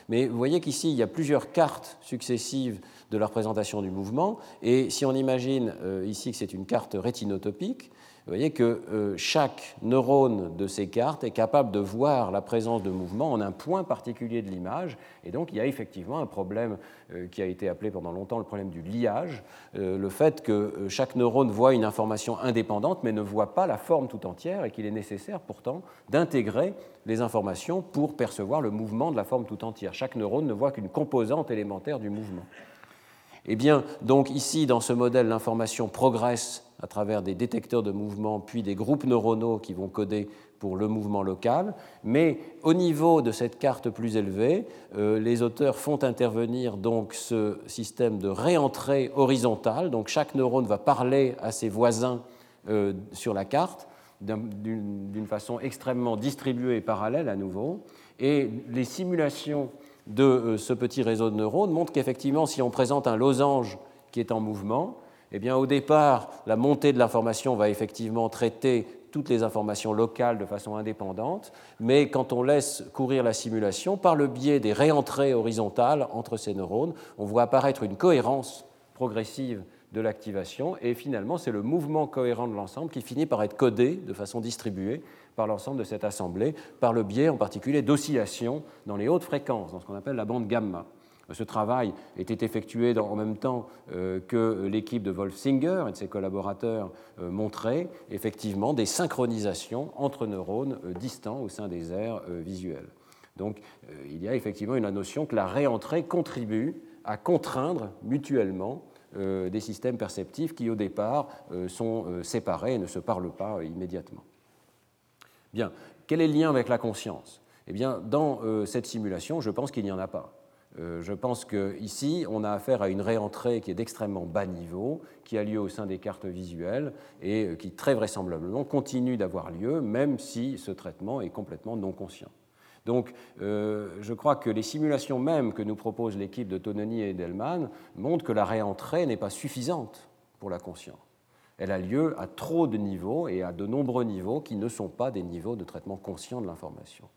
Mais vous voyez qu'ici, il y a plusieurs cartes successives de la représentation du mouvement, et si on imagine euh, ici que c'est une carte rétinotopique, vous voyez que euh, chaque neurone de ces cartes est capable de voir la présence de mouvement en un point particulier de l'image, et donc il y a effectivement un problème euh, qui a été appelé pendant longtemps le problème du liage, euh, le fait que euh, chaque neurone voit une information indépendante mais ne voit pas la forme tout entière, et qu'il est nécessaire pourtant d'intégrer les informations pour percevoir le mouvement de la forme tout entière. Chaque neurone ne voit qu'une composante élémentaire du mouvement. Eh bien, donc ici, dans ce modèle, l'information progresse à travers des détecteurs de mouvement, puis des groupes neuronaux qui vont coder pour le mouvement local. Mais au niveau de cette carte plus élevée, euh, les auteurs font intervenir donc ce système de réentrée horizontale. Donc chaque neurone va parler à ses voisins euh, sur la carte d'une, d'une façon extrêmement distribuée et parallèle à nouveau. Et les simulations de ce petit réseau de neurones montre qu'effectivement, si on présente un losange qui est en mouvement, eh bien, au départ, la montée de l'information va effectivement traiter toutes les informations locales de façon indépendante, mais quand on laisse courir la simulation, par le biais des réentrées horizontales entre ces neurones, on voit apparaître une cohérence progressive de l'activation, et finalement, c'est le mouvement cohérent de l'ensemble qui finit par être codé de façon distribuée par l'ensemble de cette assemblée, par le biais en particulier d'oscillations dans les hautes fréquences, dans ce qu'on appelle la bande gamma. Ce travail était effectué dans, en même temps euh, que l'équipe de Wolf-Singer et de ses collaborateurs euh, montraient effectivement des synchronisations entre neurones euh, distants au sein des aires euh, visuelles. Donc euh, il y a effectivement une notion que la réentrée contribue à contraindre mutuellement euh, des systèmes perceptifs qui au départ euh, sont euh, séparés et ne se parlent pas euh, immédiatement. Bien, quel est le lien avec la conscience? Eh bien, dans euh, cette simulation, je pense qu'il n'y en a pas. Euh, je pense qu'ici, on a affaire à une réentrée qui est d'extrêmement bas niveau, qui a lieu au sein des cartes visuelles et euh, qui, très vraisemblablement, continue d'avoir lieu, même si ce traitement est complètement non conscient. Donc, euh, je crois que les simulations même que nous propose l'équipe de Tononi et Edelman montrent que la réentrée n'est pas suffisante pour la conscience. Elle a lieu à trop de niveaux et à de nombreux niveaux qui ne sont pas des niveaux de traitement conscient de l'information.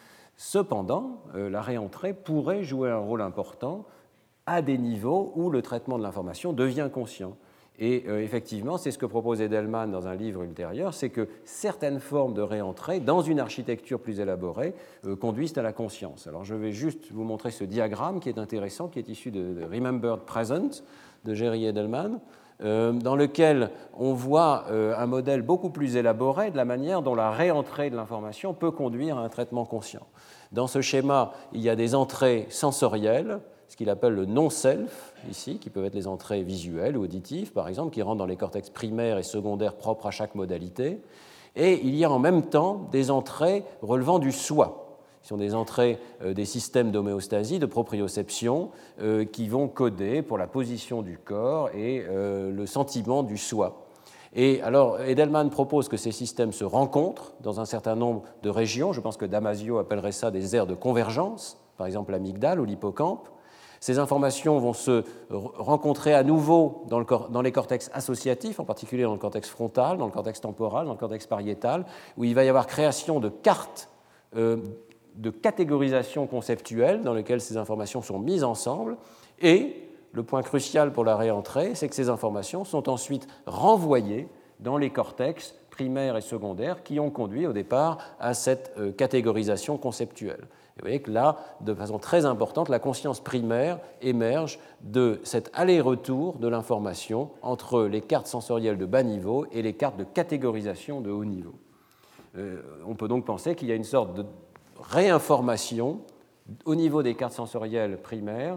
Cependant, euh, la réentrée pourrait jouer un rôle important à des niveaux où le traitement de l'information devient conscient. Et euh, effectivement, c'est ce que propose Edelman dans un livre ultérieur, c'est que certaines formes de réentrée, dans une architecture plus élaborée, euh, conduisent à la conscience. Alors je vais juste vous montrer ce diagramme qui est intéressant, qui est issu de, de Remembered Present de Jerry Edelman, euh, dans lequel on voit euh, un modèle beaucoup plus élaboré de la manière dont la réentrée de l'information peut conduire à un traitement conscient. Dans ce schéma, il y a des entrées sensorielles, ce qu'il appelle le non-self, ici, qui peuvent être les entrées visuelles ou auditives, par exemple, qui rentrent dans les cortex primaires et secondaires propres à chaque modalité. Et il y a en même temps des entrées relevant du soi. Ce sont des entrées euh, des systèmes d'homéostasie, de proprioception, euh, qui vont coder pour la position du corps et euh, le sentiment du soi. Et alors, Edelman propose que ces systèmes se rencontrent dans un certain nombre de régions. Je pense que Damasio appellerait ça des aires de convergence, par exemple l'amygdale ou l'hippocampe. Ces informations vont se rencontrer à nouveau dans, le cor- dans les cortex associatifs, en particulier dans le cortex frontal, dans le cortex temporal, dans le cortex pariétal, où il va y avoir création de cartes euh, de catégorisation conceptuelle dans lesquelles ces informations sont mises ensemble. Et le point crucial pour la réentrée, c'est que ces informations sont ensuite renvoyées dans les cortex primaires et secondaires qui ont conduit au départ à cette euh, catégorisation conceptuelle. Et vous voyez que là, de façon très importante, la conscience primaire émerge de cet aller-retour de l'information entre les cartes sensorielles de bas niveau et les cartes de catégorisation de haut niveau. Euh, on peut donc penser qu'il y a une sorte de réinformation au niveau des cartes sensorielles primaires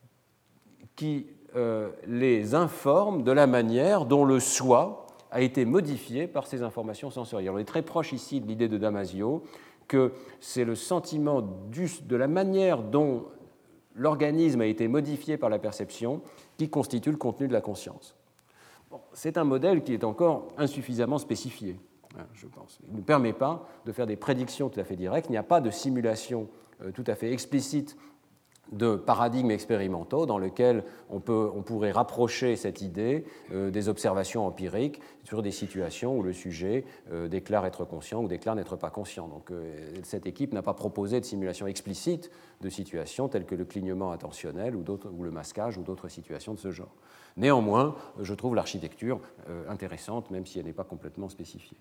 qui euh, les informe de la manière dont le soi a été modifié par ces informations sensorielles. On est très proche ici de l'idée de Damasio, que c'est le sentiment du, de la manière dont l'organisme a été modifié par la perception qui constitue le contenu de la conscience. Bon, c'est un modèle qui est encore insuffisamment spécifié, hein, je pense. Il ne permet pas de faire des prédictions tout à fait directes. Il n'y a pas de simulation euh, tout à fait explicite de paradigmes expérimentaux dans lesquels on, peut, on pourrait rapprocher cette idée euh, des observations empiriques sur des situations où le sujet euh, déclare être conscient ou déclare n'être pas conscient. Donc euh, cette équipe n'a pas proposé de simulation explicite de situations telles que le clignement attentionnel ou, ou le masquage ou d'autres situations de ce genre. Néanmoins, je trouve l'architecture euh, intéressante, même si elle n'est pas complètement spécifiée.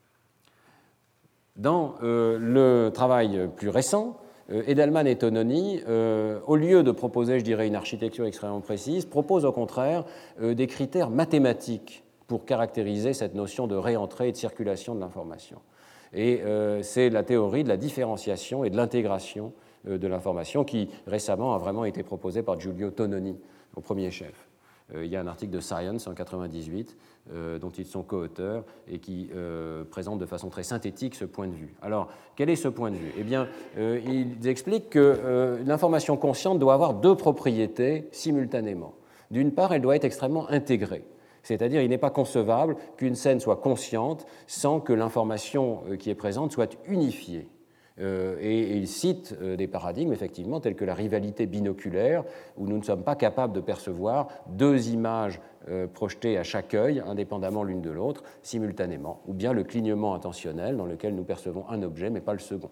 Dans euh, le travail plus récent, Edelman et Tononi, euh, au lieu de proposer, je dirais, une architecture extrêmement précise, proposent au contraire euh, des critères mathématiques pour caractériser cette notion de réentrée et de circulation de l'information. Et euh, c'est la théorie de la différenciation et de l'intégration euh, de l'information qui, récemment, a vraiment été proposée par Giulio Tononi, au premier chef. Euh, il y a un article de Science en mille neuf cent quatre-vingt-dix-huit euh, dont ils sont co-auteurs et qui euh, présente de façon très synthétique ce point de vue. Alors, quel est ce point de vue? Eh bien, euh, ils expliquent que euh, l'information consciente doit avoir deux propriétés simultanément. D'une part, elle doit être extrêmement intégrée. C'est-à-dire, il n'est pas concevable qu'une scène soit consciente sans que l'information qui est présente soit unifiée. Euh, et, et il cite euh, des paradigmes, effectivement, tels que la rivalité binoculaire, où nous ne sommes pas capables de percevoir deux images euh, projetées à chaque œil, indépendamment l'une de l'autre, simultanément, ou bien le clignement intentionnel, dans lequel nous percevons un objet, mais pas le second.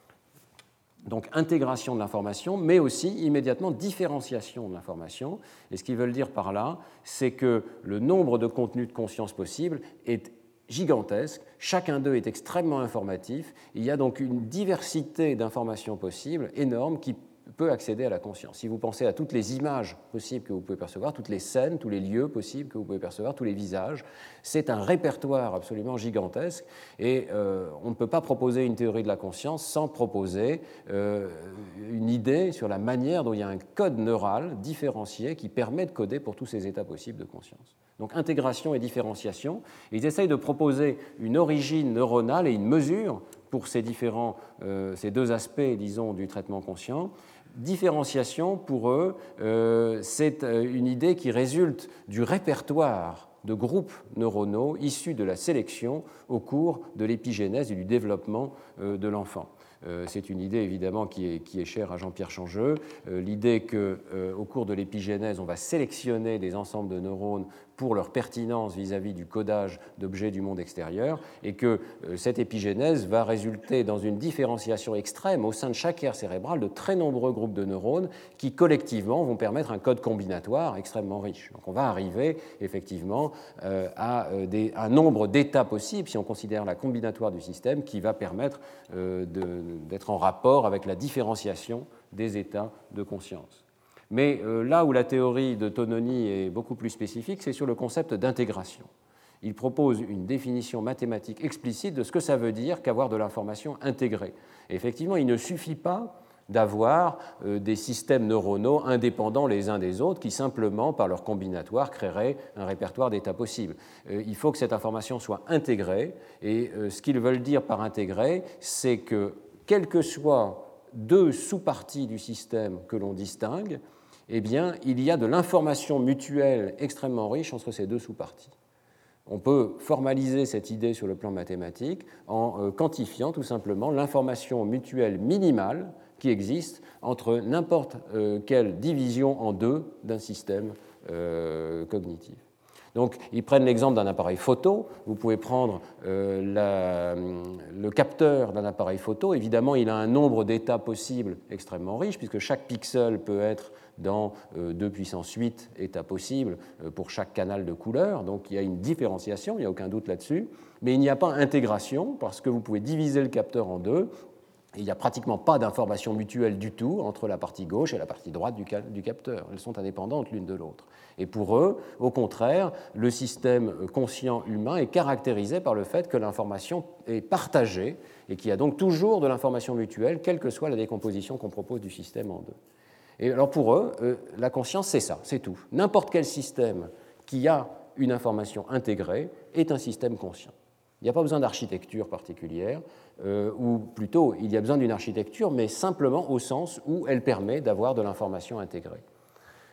Donc, intégration de l'information, mais aussi immédiatement différenciation de l'information. Et ce qu'ils veulent dire par là, c'est que le nombre de contenus de conscience possibles est gigantesque, chacun d'eux est extrêmement informatif, il y a donc une diversité d'informations possibles énorme qui peut accéder à la conscience. Si vous pensez à toutes les images possibles que vous pouvez percevoir, toutes les scènes, tous les lieux possibles que vous pouvez percevoir, tous les visages, c'est un répertoire absolument gigantesque et euh, on ne peut pas proposer une théorie de la conscience sans proposer euh, une idée sur la manière dont il y a un code neural différencié qui permet de coder pour tous ces états possibles de conscience. Donc intégration et différenciation. Ils essayent de proposer une origine neuronale et une mesure pour ces, différents, euh, ces deux aspects, disons, du traitement conscient. Différenciation, pour eux, euh, c'est une idée qui résulte du répertoire de groupes neuronaux issus de la sélection au cours de l'épigénèse et du développement euh, de l'enfant. Euh, c'est une idée évidemment qui est, qui est chère à Jean-Pierre Changeux, euh, l'idée qu'au euh, cours de l'épigénèse, on va sélectionner des ensembles de neurones pour leur pertinence vis-à-vis du codage d'objets du monde extérieur et que euh, cette épigénèse va résulter dans une différenciation extrême au sein de chaque aire cérébrale de très nombreux groupes de neurones qui collectivement vont permettre un code combinatoire extrêmement riche. Donc on va arriver effectivement euh, à euh, des, un nombre d'états possibles, si on considère la combinatoire du système, qui va permettre euh, de d'être en rapport avec la différenciation des états de conscience. Mais euh, là où la théorie de Tononi est beaucoup plus spécifique, c'est sur le concept d'intégration. Il propose une définition mathématique explicite de ce que ça veut dire qu'avoir de l'information intégrée. Et effectivement, il ne suffit pas d'avoir euh, des systèmes neuronaux indépendants les uns des autres qui simplement, par leur combinatoire, créeraient un répertoire d'états possibles. Euh, il faut que cette information soit intégrée, et euh, ce qu'ils veulent dire par intégrée, c'est que quelles que soient deux sous-parties du système que l'on distingue, eh bien, il y a de l'information mutuelle extrêmement riche entre ces deux sous-parties. On peut formaliser cette idée sur le plan mathématique en quantifiant tout simplement l'information mutuelle minimale qui existe entre n'importe quelle division en deux d'un système euh, cognitif. Donc, ils prennent l'exemple d'un appareil photo. Vous pouvez prendre euh, la, le capteur d'un appareil photo. Évidemment, il a un nombre d'états possibles extrêmement riche, puisque chaque pixel peut être dans euh, deux puissance huit états possibles euh, pour chaque canal de couleur. Donc, il y a une différenciation, il n'y a aucun doute là-dessus. Mais il n'y a pas intégration, parce que vous pouvez diviser le capteur en deux. Il n'y a pratiquement pas d'information mutuelle du tout entre la partie gauche et la partie droite du, du capteur. Elles sont indépendantes l'une de l'autre. Et pour eux, au contraire, le système conscient humain est caractérisé par le fait que l'information est partagée et qu'il y a donc toujours de l'information mutuelle, quelle que soit la décomposition qu'on propose du système en deux. Et alors pour eux, la conscience, c'est ça, c'est tout. N'importe quel système qui a une information intégrée est un système conscient. Il n'y a pas besoin d'architecture particulière, euh, ou plutôt, il y a besoin d'une architecture, mais simplement au sens où elle permet d'avoir de l'information intégrée.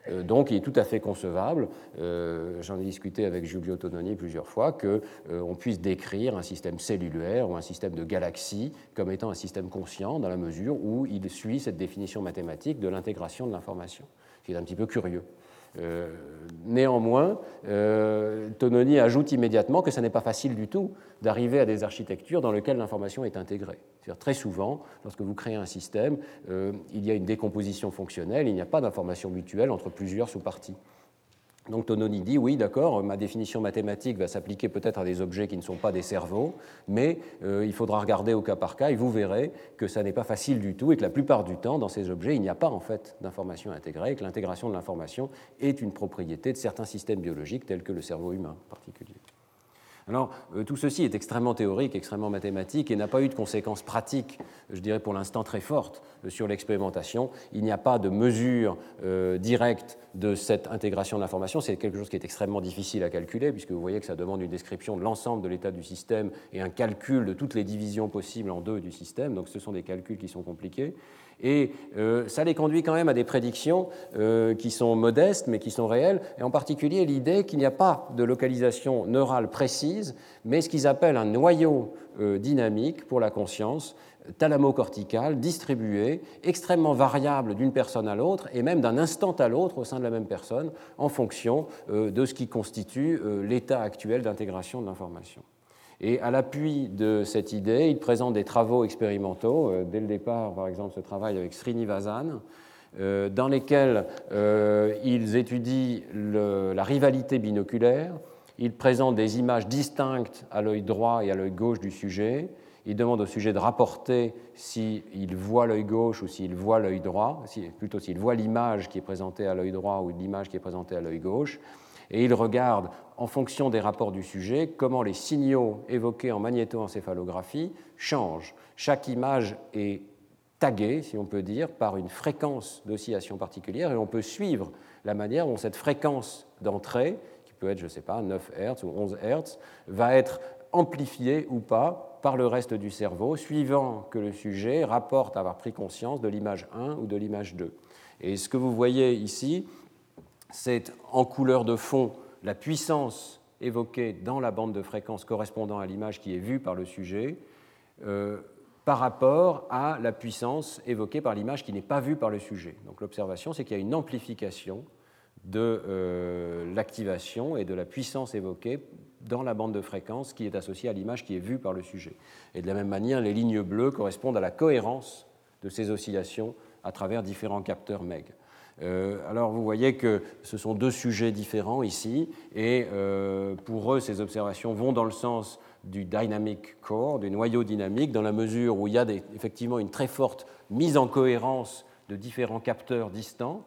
Euh, donc il est tout à fait concevable, euh, j'en ai discuté avec Giulio Tononi plusieurs fois, qu'on euh, puisse décrire un système cellulaire ou un système de galaxies comme étant un système conscient dans la mesure où il suit cette définition mathématique de l'intégration de l'information, ce qui est un petit peu curieux. Euh, néanmoins, euh, Tononi ajoute immédiatement que ce n'est pas facile du tout d'arriver à des architectures dans lesquelles l'information est intégrée. C'est-à-dire, très souvent, lorsque vous créez un système, euh, il y a une décomposition fonctionnelle, il n'y a pas d'information mutuelle entre plusieurs sous-parties. Donc Tononi dit, oui, d'accord, ma définition mathématique va s'appliquer peut-être à des objets qui ne sont pas des cerveaux, mais euh, il faudra regarder au cas par cas et vous verrez que ça n'est pas facile du tout et que la plupart du temps, dans ces objets, il n'y a pas en fait d'information intégrée et que l'intégration de l'information est une propriété de certains systèmes biologiques tels que le cerveau humain en particulier. Alors, euh, tout ceci est extrêmement théorique, extrêmement mathématique et n'a pas eu de conséquences pratiques, je dirais pour l'instant très fortes, euh, sur l'expérimentation. Il n'y a pas de mesure euh, directe de cette intégration de l'information. C'est quelque chose qui est extrêmement difficile à calculer, puisque vous voyez que ça demande une description de l'ensemble de l'état du système et un calcul de toutes les divisions possibles en deux du système. Donc, ce sont des calculs qui sont compliqués. Et euh, ça les conduit quand même à des prédictions euh, qui sont modestes, mais qui sont réelles, et en particulier l'idée qu'il n'y a pas de localisation neurale précise, mais ce qu'ils appellent un noyau euh, dynamique pour la conscience, thalamo-cortical, distribué, extrêmement variable d'une personne à l'autre, et même d'un instant à l'autre au sein de la même personne, en fonction euh, de ce qui constitue euh, l'état actuel d'intégration de l'information. Et à l'appui de cette idée, il présente des travaux expérimentaux, euh, dès le départ, par exemple, ce travail avec Srinivasan, euh, dans lesquels euh, ils étudient le, la rivalité binoculaire, ils présentent des images distinctes à l'œil droit et à l'œil gauche du sujet, ils demandent au sujet de rapporter s'il voit l'œil gauche ou s'il voit l'œil droit, si, plutôt s'il voit l'image qui est présentée à l'œil droit ou l'image qui est présentée à l'œil gauche, et il regarde, en fonction des rapports du sujet, comment les signaux évoqués en magnétoencéphalographie changent. Chaque image est taguée, si on peut dire, par une fréquence d'oscillation particulière, et on peut suivre la manière dont cette fréquence d'entrée, qui peut être, je ne sais pas, neuf hertz ou onze hertz, va être amplifiée ou pas par le reste du cerveau, suivant que le sujet rapporte avoir pris conscience de l'image un ou de l'image deux. Et ce que vous voyez ici, c'est en couleur de fond la puissance évoquée dans la bande de fréquence correspondant à l'image qui est vue par le sujet euh, par rapport à la puissance évoquée par l'image qui n'est pas vue par le sujet. Donc l'observation, c'est qu'il y a une amplification de euh, l'activation et de la puissance évoquée dans la bande de fréquence qui est associée à l'image qui est vue par le sujet. Et de la même manière, les lignes bleues correspondent à la cohérence de ces oscillations à travers différents capteurs M E G. Euh, alors vous voyez que ce sont deux sujets différents ici, et euh, pour eux, ces observations vont dans le sens du dynamic core, du noyau dynamique, dans la mesure où il y a des, effectivement une très forte mise en cohérence de différents capteurs distants,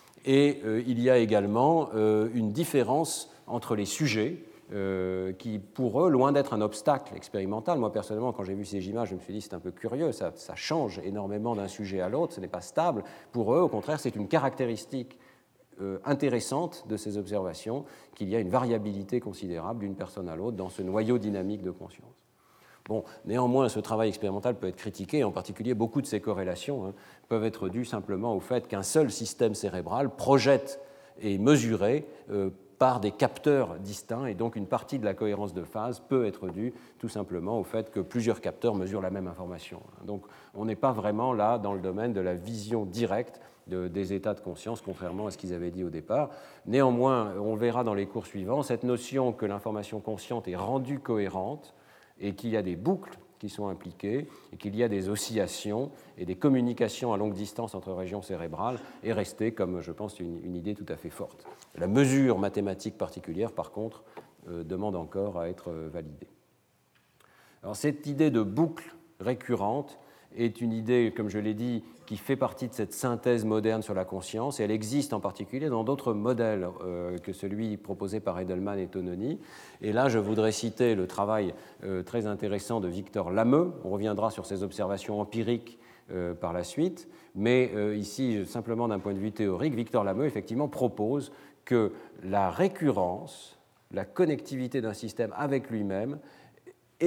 et euh, il y a également euh, une différence entre les sujets, Euh, qui, pour eux, loin d'être un obstacle expérimental. Moi, personnellement, quand j'ai vu ces images, je me suis dit c'est un peu curieux, ça, ça change énormément d'un sujet à l'autre, ce n'est pas stable. Pour eux, au contraire, c'est une caractéristique euh, intéressante de ces observations, qu'il y a une variabilité considérable d'une personne à l'autre dans ce noyau dynamique de conscience. Bon, néanmoins, ce travail expérimental peut être critiqué, en particulier beaucoup de ces corrélations hein, peuvent être dues simplement au fait qu'un seul système cérébral projette et mesurait euh, par des capteurs distincts, et donc une partie de la cohérence de phase peut être due tout simplement au fait que plusieurs capteurs mesurent la même information. Donc on n'est pas vraiment là dans le domaine de la vision directe de, des états de conscience, contrairement à ce qu'ils avaient dit au départ. Néanmoins, on verra dans les cours suivants, cette notion que l'information consciente est rendue cohérente et qu'il y a des boucles qui sont impliquées et qu'il y a des oscillations et des communications à longue distance entre régions cérébrales est restée, comme je pense, une, une idée tout à fait forte. La mesure mathématique particulière, par contre, euh, demande encore à être validée. Alors, cette idée de boucle récurrente est une idée, comme je l'ai dit, qui fait partie de cette synthèse moderne sur la conscience, et elle existe en particulier dans d'autres modèles euh, que celui proposé par Edelman et Tononi. Et là, je voudrais citer le travail euh, très intéressant de Victor Lameux. On reviendra sur ses observations empiriques euh, par la suite, mais euh, ici, simplement d'un point de vue théorique, Victor Lameux, effectivement, propose que la récurrence, la connectivité d'un système avec lui-même est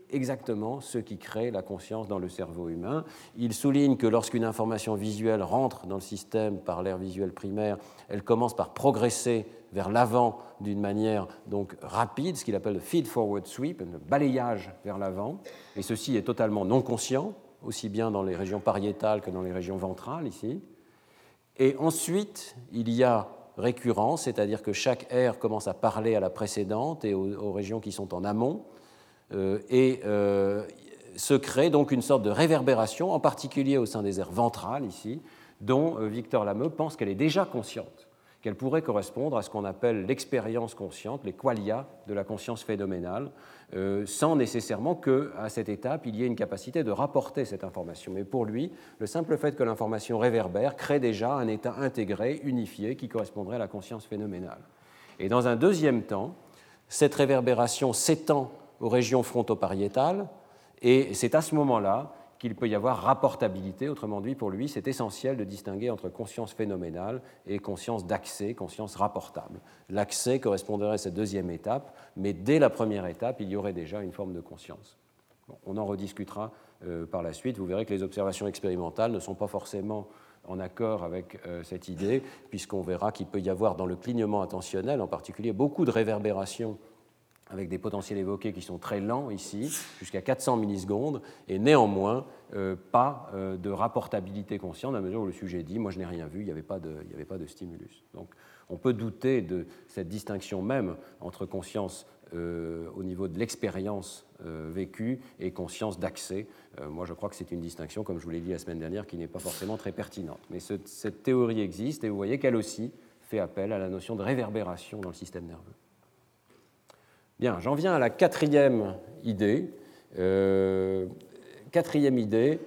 exactement ce qui crée la conscience dans le cerveau humain. Il souligne que lorsqu'une information visuelle rentre dans le système par l'aire visuelle primaire, elle commence par progresser vers l'avant d'une manière donc rapide, ce qu'il appelle le feed-forward sweep, le balayage vers l'avant, et ceci est totalement non conscient, aussi bien dans les régions pariétales que dans les régions ventrales ici. Et ensuite, il y a récurrence, c'est-à-dire que chaque aire commence à parler à la précédente et aux, aux régions qui sont en amont, euh, et euh, se crée donc une sorte de réverbération, en particulier au sein des aires ventrales ici, dont euh, Victor Lameux pense qu'elle est déjà consciente, qu'elle pourrait correspondre à ce qu'on appelle l'expérience consciente, les qualia de la conscience phénoménale, euh, sans nécessairement qu'à cette étape, il y ait une capacité de rapporter cette information. Mais pour lui, le simple fait que l'information réverbère crée déjà un état intégré, unifié, qui correspondrait à la conscience phénoménale. Et dans un deuxième temps, cette réverbération s'étend aux régions frontopariétales, et c'est à ce moment-là qu'il peut y avoir rapportabilité. Autrement dit, pour lui, c'est essentiel de distinguer entre conscience phénoménale et conscience d'accès, conscience rapportable. L'accès correspondrait à cette deuxième étape, mais dès la première étape, il y aurait déjà une forme de conscience. Bon, on en rediscutera euh, par la suite. Vous verrez que les observations expérimentales ne sont pas forcément en accord avec euh, cette idée, puisqu'on verra qu'il peut y avoir dans le clignement attentionnel, en particulier, beaucoup de réverbérations avec des potentiels évoqués qui sont très lents ici, jusqu'à quatre cents millisecondes, et néanmoins euh, pas euh, de rapportabilité consciente, à mesure où le sujet dit « moi je n'ai rien vu, il n'y avait pas de, il n'y avait pas de stimulus ». Donc on peut douter de cette distinction même entre conscience euh, au niveau de l'expérience euh, vécue et conscience d'accès. Euh, moi je crois que c'est une distinction, comme je vous l'ai dit la semaine dernière, qui n'est pas forcément très pertinente. Mais ce, cette théorie existe, et vous voyez qu'elle aussi fait appel à la notion de réverbération dans le système nerveux. Bien, j'en viens à la quatrième idée. Euh, quatrième idée,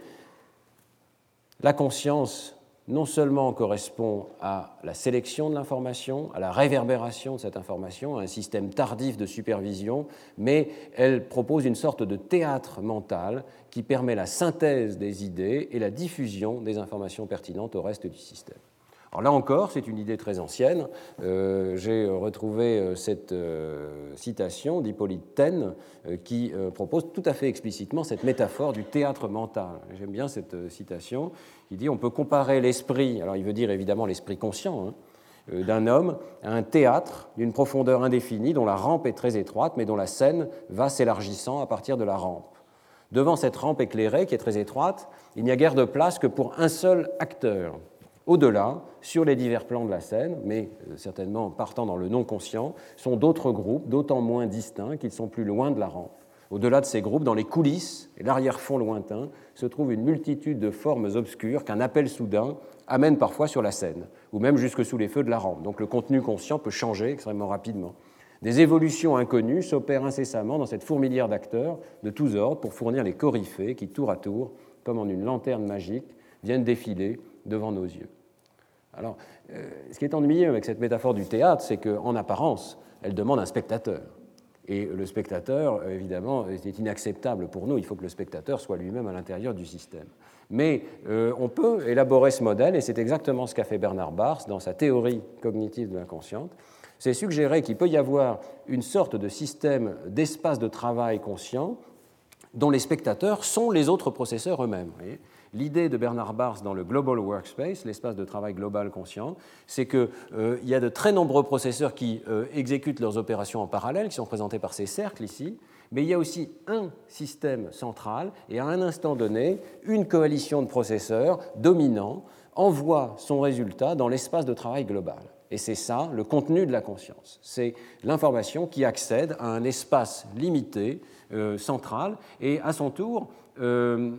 la conscience non seulement correspond à la sélection de l'information, à la réverbération de cette information, à un système tardif de supervision, mais elle propose une sorte de théâtre mental qui permet la synthèse des idées et la diffusion des informations pertinentes au reste du système. Alors là encore, c'est une idée très ancienne. Euh, j'ai retrouvé cette euh, citation d'Hippolyte Taine euh, qui euh, propose tout à fait explicitement cette métaphore du théâtre mental. J'aime bien cette euh, citation. Il dit on peut comparer l'esprit, alors il veut dire évidemment l'esprit conscient, hein, euh, d'un homme à un théâtre d'une profondeur indéfinie dont la rampe est très étroite mais dont la scène va s'élargissant à partir de la rampe. Devant cette rampe éclairée qui est très étroite, il n'y a guère de place que pour un seul acteur. Au-delà, sur les divers plans de la scène, mais certainement partant dans le non-conscient, sont d'autres groupes, d'autant moins distincts qu'ils sont plus loin de la rampe. Au-delà de ces groupes, dans les coulisses et l'arrière-fond lointain, se trouve une multitude de formes obscures qu'un appel soudain amène parfois sur la scène, ou même jusque sous les feux de la rampe. Donc le contenu conscient peut changer extrêmement rapidement. Des évolutions inconnues s'opèrent incessamment dans cette fourmilière d'acteurs de tous ordres pour fournir les coryphées qui, tour à tour, comme en une lanterne magique, viennent défiler devant nos yeux. Alors, euh, ce qui est ennuyeux avec cette métaphore du théâtre, c'est qu'en apparence, elle demande un spectateur. Et le spectateur, évidemment, est inacceptable pour nous. Il faut que le spectateur soit lui-même à l'intérieur du système. Mais euh, on peut élaborer ce modèle, et c'est exactement ce qu'a fait Bernard Baars dans sa théorie cognitive de l'inconscient. C'est suggérer qu'il peut y avoir une sorte de système d'espace de travail conscient dont les spectateurs sont les autres processeurs eux-mêmes. Vous voyez ? L'idée de Bernard Baars dans le Global Workspace, l'espace de travail global conscient, c'est qu'il euh, y a de très nombreux processeurs qui euh, exécutent leurs opérations en parallèle, qui sont représentés par ces cercles ici, mais il y a aussi un système central, et à un instant donné, une coalition de processeurs dominants envoie son résultat dans l'espace de travail global. Et c'est ça, le contenu de la conscience. C'est l'information qui accède à un espace limité, euh, central, et à son tour, Euh,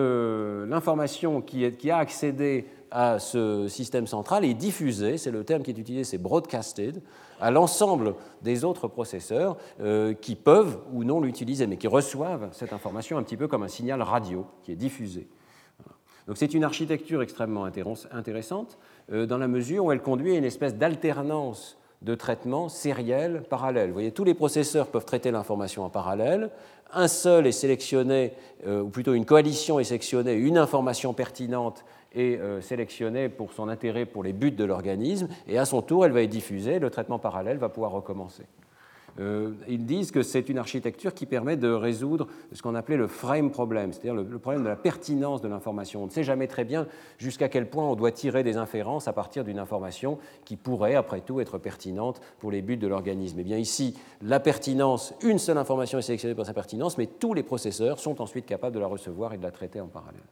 le, l'information qui, est, qui a accédé à ce système central est diffusée, c'est le terme qui est utilisé, c'est broadcasted, à l'ensemble des autres processeurs euh, qui peuvent ou non l'utiliser, mais qui reçoivent cette information un petit peu comme un signal radio qui est diffusé. Voilà. Donc c'est une architecture extrêmement intéressante euh, dans la mesure où elle conduit à une espèce d'alternance de traitement sériel parallèle. Vous voyez, tous les processeurs peuvent traiter l'information en parallèle. Un seul est sélectionné, euh, ou plutôt une coalition est sélectionnée, une information pertinente est euh, sélectionnée pour son intérêt pour les buts de l'organisme, et à son tour, elle va être diffusée, le traitement parallèle va pouvoir recommencer. Euh, ils disent que c'est une architecture qui permet de résoudre ce qu'on appelait le frame problem, c'est-à-dire le, le problème de la pertinence de l'information. On ne sait jamais très bien jusqu'à quel point on doit tirer des inférences à partir d'une information qui pourrait, après tout, être pertinente pour les buts de l'organisme. Et bien ici, la pertinence, une seule information est sélectionnée pour sa pertinence, mais tous les processeurs sont ensuite capables de la recevoir et de la traiter en parallèle.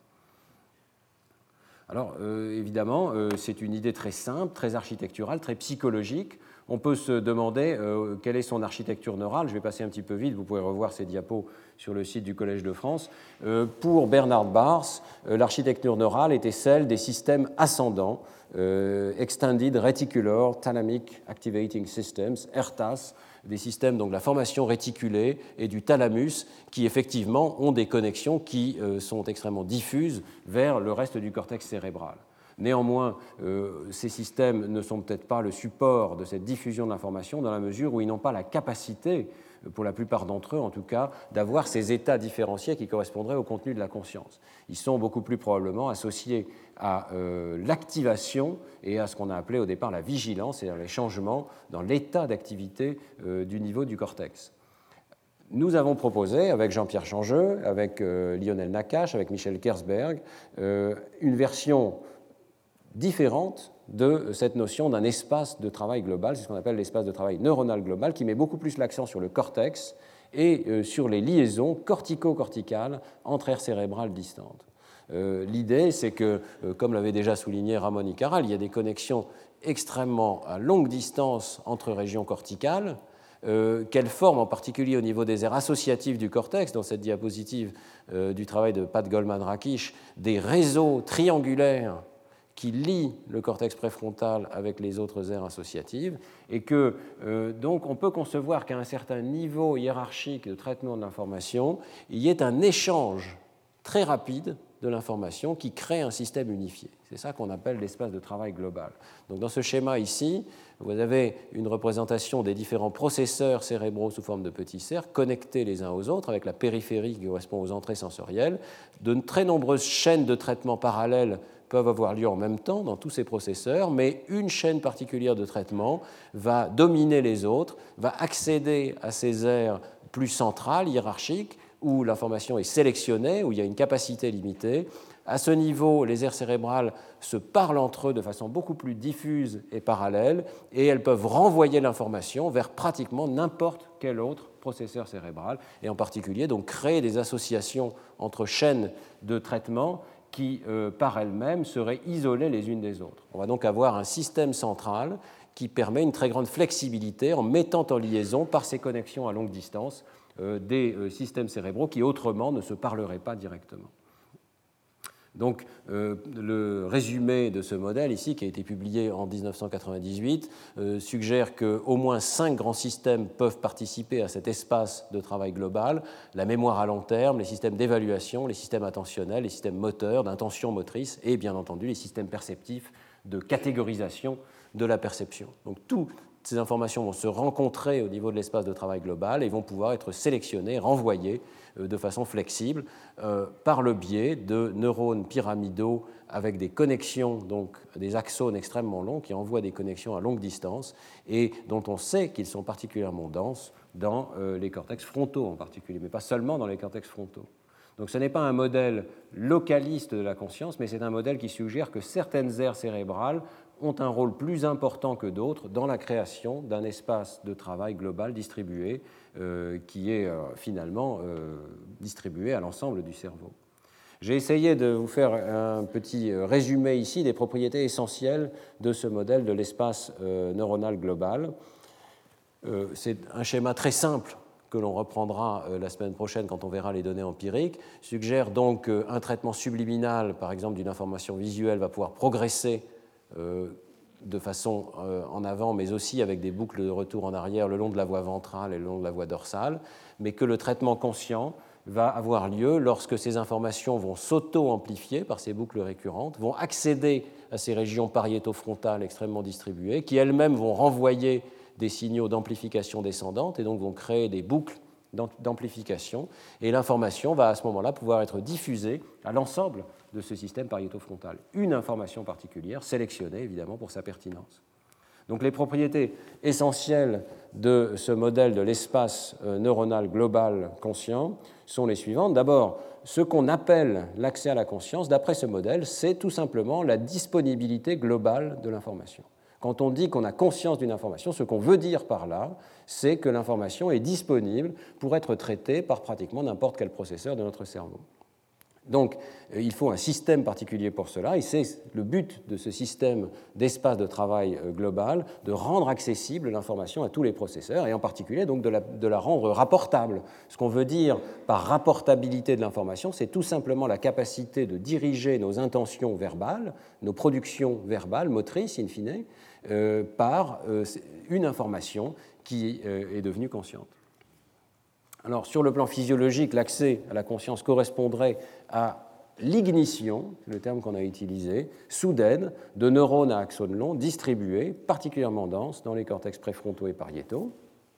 Alors, euh, évidemment, euh, c'est une idée très simple, très architecturale, très psychologique. On peut se demander euh, quelle est son architecture neurale. Je vais passer un petit peu vite, vous pouvez revoir ces diapos sur le site du Collège de France. Euh, pour Bernard Baars, euh, l'architecture neurale était celle des systèmes ascendants, euh, Extended Reticular Thalamic Activating Systems, E R T A S, des systèmes donc de la formation réticulée et du thalamus qui effectivement ont des connexions qui euh, sont extrêmement diffuses vers le reste du cortex cérébral. Néanmoins, euh, ces systèmes ne sont peut-être pas le support de cette diffusion de l'information dans la mesure où ils n'ont pas la capacité, pour la plupart d'entre eux en tout cas, d'avoir ces états différenciés qui correspondraient au contenu de la conscience. Ils sont beaucoup plus probablement associés à euh, l'activation et à ce qu'on a appelé au départ la vigilance, c'est-à-dire les changements dans l'état d'activité euh, du niveau du cortex. Nous avons proposé, avec Jean-Pierre Changeux, avec euh, Lionel Nakache, avec Michel Kersberg, euh, une version différente de cette notion d'un espace de travail global, c'est ce qu'on appelle l'espace de travail neuronal global, qui met beaucoup plus l'accent sur le cortex et euh, sur les liaisons cortico-corticales entre aires cérébrales distantes. Euh, l'idée, c'est que, euh, comme l'avait déjà souligné Ramon y Caral, il y a des connexions extrêmement à longue distance entre régions corticales, euh, qu'elles forment en particulier au niveau des aires associatives du cortex, dans cette diapositive euh, du travail de Pat Goldman-Rakish, des réseaux triangulaires qui lie le cortex préfrontal avec les autres aires associatives, et que euh, donc on peut concevoir qu'à un certain niveau hiérarchique de traitement de l'information, il y ait un échange très rapide de l'information qui crée un système unifié. C'est ça qu'on appelle l'espace de travail global. Donc dans ce schéma ici, vous avez une représentation des différents processeurs cérébraux sous forme de petits cercles connectés les uns aux autres avec la périphérie qui correspond aux entrées sensorielles. De très nombreuses chaînes de traitement parallèles peuvent avoir lieu en même temps dans tous ces processeurs, mais une chaîne particulière de traitement va dominer les autres, va accéder à ces aires plus centrales, hiérarchiques, où l'information est sélectionnée, où il y a une capacité limitée. À ce niveau, les aires cérébrales se parlent entre eux de façon beaucoup plus diffuse et parallèle, et elles peuvent renvoyer l'information vers pratiquement n'importe quel autre processeur cérébral, et en particulier donc créer des associations entre chaînes de traitement qui, euh, par elles-mêmes, seraient isolées les unes des autres. On va donc avoir un système central qui permet une très grande flexibilité en mettant en liaison, par ces connexions à longue distance, euh, des euh, systèmes cérébraux qui autrement ne se parleraient pas directement. Donc, euh, le résumé de ce modèle ici, qui a été publié en dix-neuf cent quatre-vingt-dix-huit, euh, suggère qu'au moins cinq grands systèmes peuvent participer à cet espace de travail global: la mémoire à long terme, les systèmes d'évaluation, les systèmes attentionnels, les systèmes moteurs, d'intention motrice et bien entendu les systèmes perceptifs de catégorisation de la perception. Donc, toutes ces informations vont se rencontrer au niveau de l'espace de travail global et vont pouvoir être sélectionnées, renvoyées de façon flexible euh, par le biais de neurones pyramidaux avec des connexions, donc des axones extrêmement longs qui envoient des connexions à longue distance et dont on sait qu'ils sont particulièrement denses dans euh, les cortex frontaux en particulier, mais pas seulement dans les cortex frontaux. Donc ce n'est pas un modèle localiste de la conscience, mais c'est un modèle qui suggère que certaines aires cérébrales ont un rôle plus important que d'autres dans la création d'un espace de travail global distribué euh, qui est euh, finalement euh, distribué à l'ensemble du cerveau. J'ai essayé de vous faire un petit résumé ici des propriétés essentielles de ce modèle de l'espace euh, neuronal global. Euh, c'est un schéma très simple que l'on reprendra euh, la semaine prochaine quand on verra les données empiriques, suggère donc qu'un traitement subliminal, par exemple d'une information visuelle, va pouvoir progresser Euh, de façon euh, en avant, mais aussi avec des boucles de retour en arrière le long de la voie ventrale et le long de la voie dorsale, mais que le traitement conscient va avoir lieu lorsque ces informations vont s'auto-amplifier par ces boucles récurrentes, vont accéder à ces régions pariétofrontales extrêmement distribuées, qui elles-mêmes vont renvoyer des signaux d'amplification descendante et donc vont créer des boucles d'amplification, et l'information va à ce moment-là pouvoir être diffusée à l'ensemble de ce système pariétofrontal. Une information particulière, sélectionnée évidemment pour sa pertinence. Donc les propriétés essentielles de ce modèle de l'espace neuronal global conscient sont les suivantes. D'abord, ce qu'on appelle l'accès à la conscience, d'après ce modèle, c'est tout simplement la disponibilité globale de l'information. Quand on dit qu'on a conscience d'une information, ce qu'on veut dire par là, c'est que l'information est disponible pour être traitée par pratiquement n'importe quel processeur de notre cerveau. Donc, il faut un système particulier pour cela, et c'est le but de ce système d'espace de travail global, de rendre accessible l'information à tous les processeurs, et en particulier donc de la, de la rendre rapportable. Ce qu'on veut dire par rapportabilité de l'information, c'est tout simplement la capacité de diriger nos intentions verbales, nos productions verbales, motrices in fine, euh, par euh, une information qui euh, est devenue consciente. Alors, sur le plan physiologique, l'accès à la conscience correspondrait à l'ignition, c'est le terme qu'on a utilisé, soudaine de neurones à axones longs distribués, particulièrement denses, dans les cortex préfrontaux et pariétaux.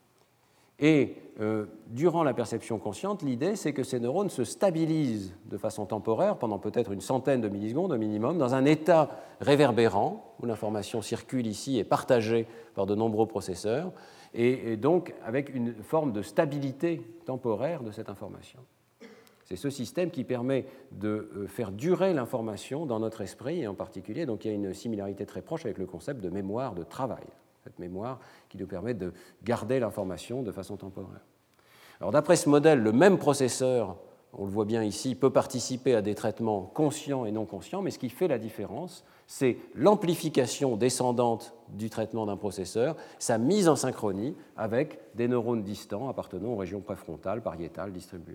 Et euh, durant la perception consciente, l'idée, c'est que ces neurones se stabilisent de façon temporaire, pendant peut-être une centaine de millisecondes au minimum, dans un état réverbérant, où l'information circule ici et est partagée par de nombreux processeurs, et donc avec une forme de stabilité temporaire de cette information. C'est ce système qui permet de faire durer l'information dans notre esprit, et en particulier, donc il y a une similarité très proche avec le concept de mémoire de travail, cette mémoire qui nous permet de garder l'information de façon temporaire. Alors d'après ce modèle, le même processeur, on le voit bien ici, peut participer à des traitements conscients et non conscients, mais ce qui fait la différence, c'est l'amplification descendante du traitement d'un processeur, sa mise en synchronie avec des neurones distants appartenant aux régions préfrontales, pariétales distribuées.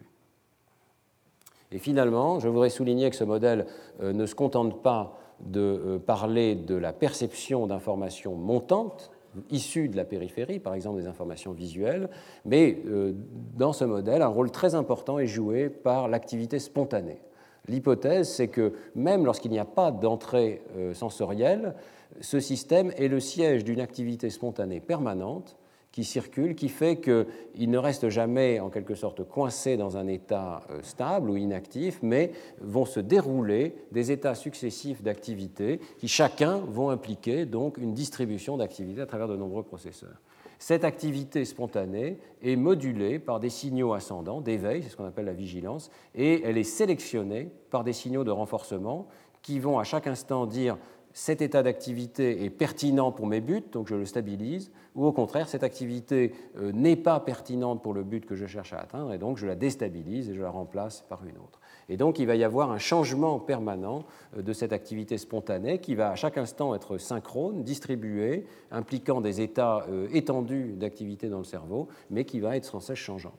Et finalement, je voudrais souligner que ce modèle euh, ne se contente pas de euh, parler de la perception d'informations montantes, issues de la périphérie, par exemple des informations visuelles, mais euh, dans ce modèle, un rôle très important est joué par l'activité spontanée. L'hypothèse, c'est que même lorsqu'il n'y a pas d'entrée euh, sensorielle, ce système est le siège d'une activité spontanée permanente qui circule, qui fait qu'il ne reste jamais en quelque sorte coincé dans un état euh, stable ou inactif, mais vont se dérouler des états successifs d'activité qui chacun vont impliquer donc une distribution d'activité à travers de nombreux processeurs. Cette activité spontanée est modulée par des signaux ascendants d'éveil, c'est ce qu'on appelle la vigilance, et elle est sélectionnée par des signaux de renforcement qui vont à chaque instant dire cet état d'activité est pertinent pour mes buts, donc je le stabilise, ou au contraire, cette activité euh, n'est pas pertinente pour le but que je cherche à atteindre, et donc je la déstabilise et je la remplace par une autre. Et donc il va y avoir un changement permanent euh, de cette activité spontanée qui va à chaque instant être synchrone, distribuée, impliquant des états euh, étendus d'activité dans le cerveau, mais qui va être sans cesse changeante.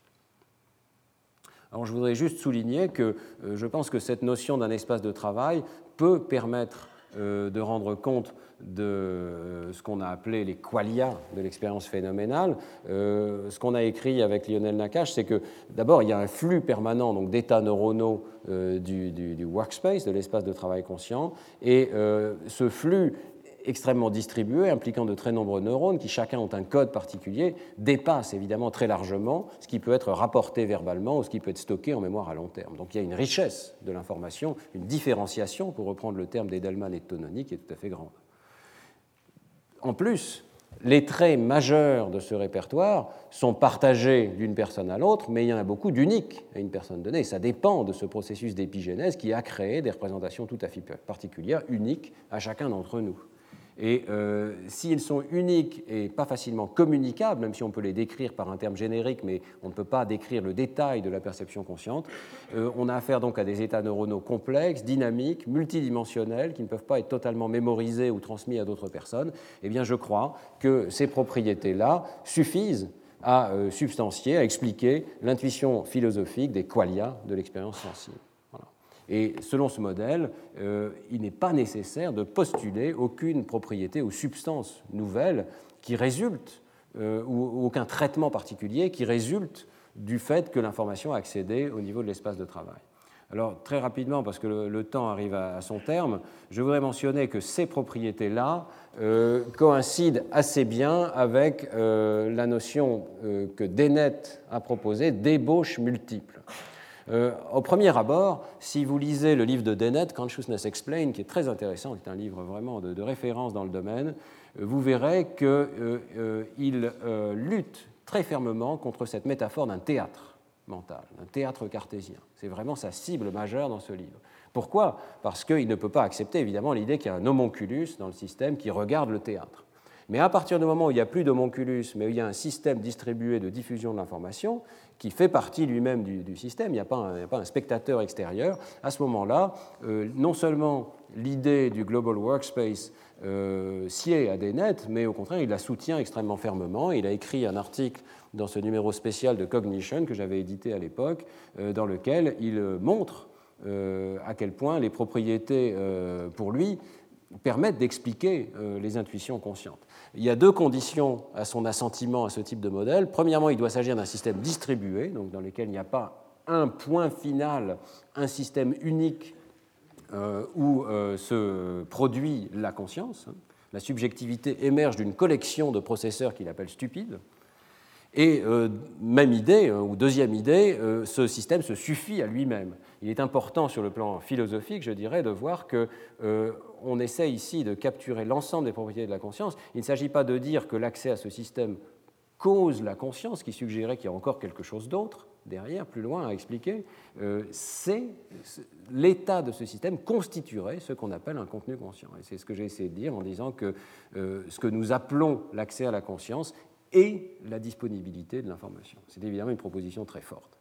Alors je voudrais juste souligner que euh, je pense que cette notion d'un espace de travail peut permettre euh, de rendre compte de euh, ce qu'on a appelé les qualia de l'expérience phénoménale. Euh, ce qu'on a écrit avec Lionel Nakache, c'est que d'abord, il y a un flux permanent donc, d'états neuronaux euh, du, du, du workspace, de l'espace de travail conscient, et euh, ce flux extrêmement distribué, impliquant de très nombreux neurones qui chacun ont un code particulier, dépasse évidemment très largement ce qui peut être rapporté verbalement ou ce qui peut être stocké en mémoire à long terme. Donc il y a une richesse de l'information, une différenciation, pour reprendre le terme d'Edelman et de Tononi, qui est tout à fait grande. En plus, les traits majeurs de ce répertoire sont partagés d'une personne à l'autre, mais il y en a beaucoup d'uniques à une personne donnée. Ça dépend de ce processus d'épigénèse qui a créé des représentations tout à fait particulières, uniques à chacun d'entre nous. Et euh, s'ils sont uniques et pas facilement communicables, même si on peut les décrire par un terme générique, mais on ne peut pas décrire le détail de la perception consciente, euh, on a affaire donc à des états neuronaux complexes, dynamiques, multidimensionnels, qui ne peuvent pas être totalement mémorisés ou transmis à d'autres personnes. Eh bien, je crois que ces propriétés-là suffisent à euh, substantier, à expliquer l'intuition philosophique des qualia de l'expérience sensible. Et selon ce modèle, euh, il n'est pas nécessaire de postuler aucune propriété ou substance nouvelle qui résulte, euh, ou, ou aucun traitement particulier qui résulte du fait que l'information a accédé au niveau de l'espace de travail. Alors, très rapidement, parce que le, le temps arrive à, à son terme, je voudrais mentionner que ces propriétés-là euh, coïncident assez bien avec euh, la notion euh, que Dennett a proposée d'ébauche multiple. Euh, au premier abord, si vous lisez le livre de Dennett, Consciousness Explained, qui est très intéressant, qui est un livre vraiment de, de référence dans le domaine, vous verrez qu'il euh, euh, euh, lutte très fermement contre cette métaphore d'un théâtre mental, d'un théâtre cartésien. C'est vraiment sa cible majeure dans ce livre. Pourquoi ? Parce qu'il ne peut pas accepter, évidemment, l'idée qu'il y a un homonculus dans le système qui regarde le théâtre. Mais à partir du moment où il n'y a plus d'homonculus, mais où il y a un système distribué de diffusion de l'information, qui fait partie lui-même du, du système, il n'y a, a pas un spectateur extérieur, à ce moment-là, euh, non seulement l'idée du Global Workspace euh, sied à des nets, mais au contraire, il la soutient extrêmement fermement. Il a écrit un article dans ce numéro spécial de Cognition que j'avais édité à l'époque, euh, dans lequel il montre euh, à quel point les propriétés, euh, pour lui, permettent d'expliquer euh, les intuitions conscientes. Il y a deux conditions à son assentiment à ce type de modèle. Premièrement, il doit s'agir d'un système distribué, donc dans lequel il n'y a pas un point final, un système unique euh, où euh, se produit la conscience. La subjectivité émerge d'une collection de processeurs qu'il appelle stupides. Et euh, même idée, ou deuxième idée, euh, ce système se suffit à lui-même. Il est important sur le plan philosophique, je dirais, de voir qu'on euh, essaie ici de capturer l'ensemble des propriétés de la conscience. Il ne s'agit pas de dire que l'accès à ce système cause la conscience, qui suggérait qu'il y a encore quelque chose d'autre derrière, plus loin à expliquer. Euh, c'est l'état de ce système constituerait ce qu'on appelle un contenu conscient. Et c'est ce que j'ai essayé de dire en disant que euh, ce que nous appelons l'accès à la conscience et la disponibilité de l'information. C'est évidemment une proposition très forte.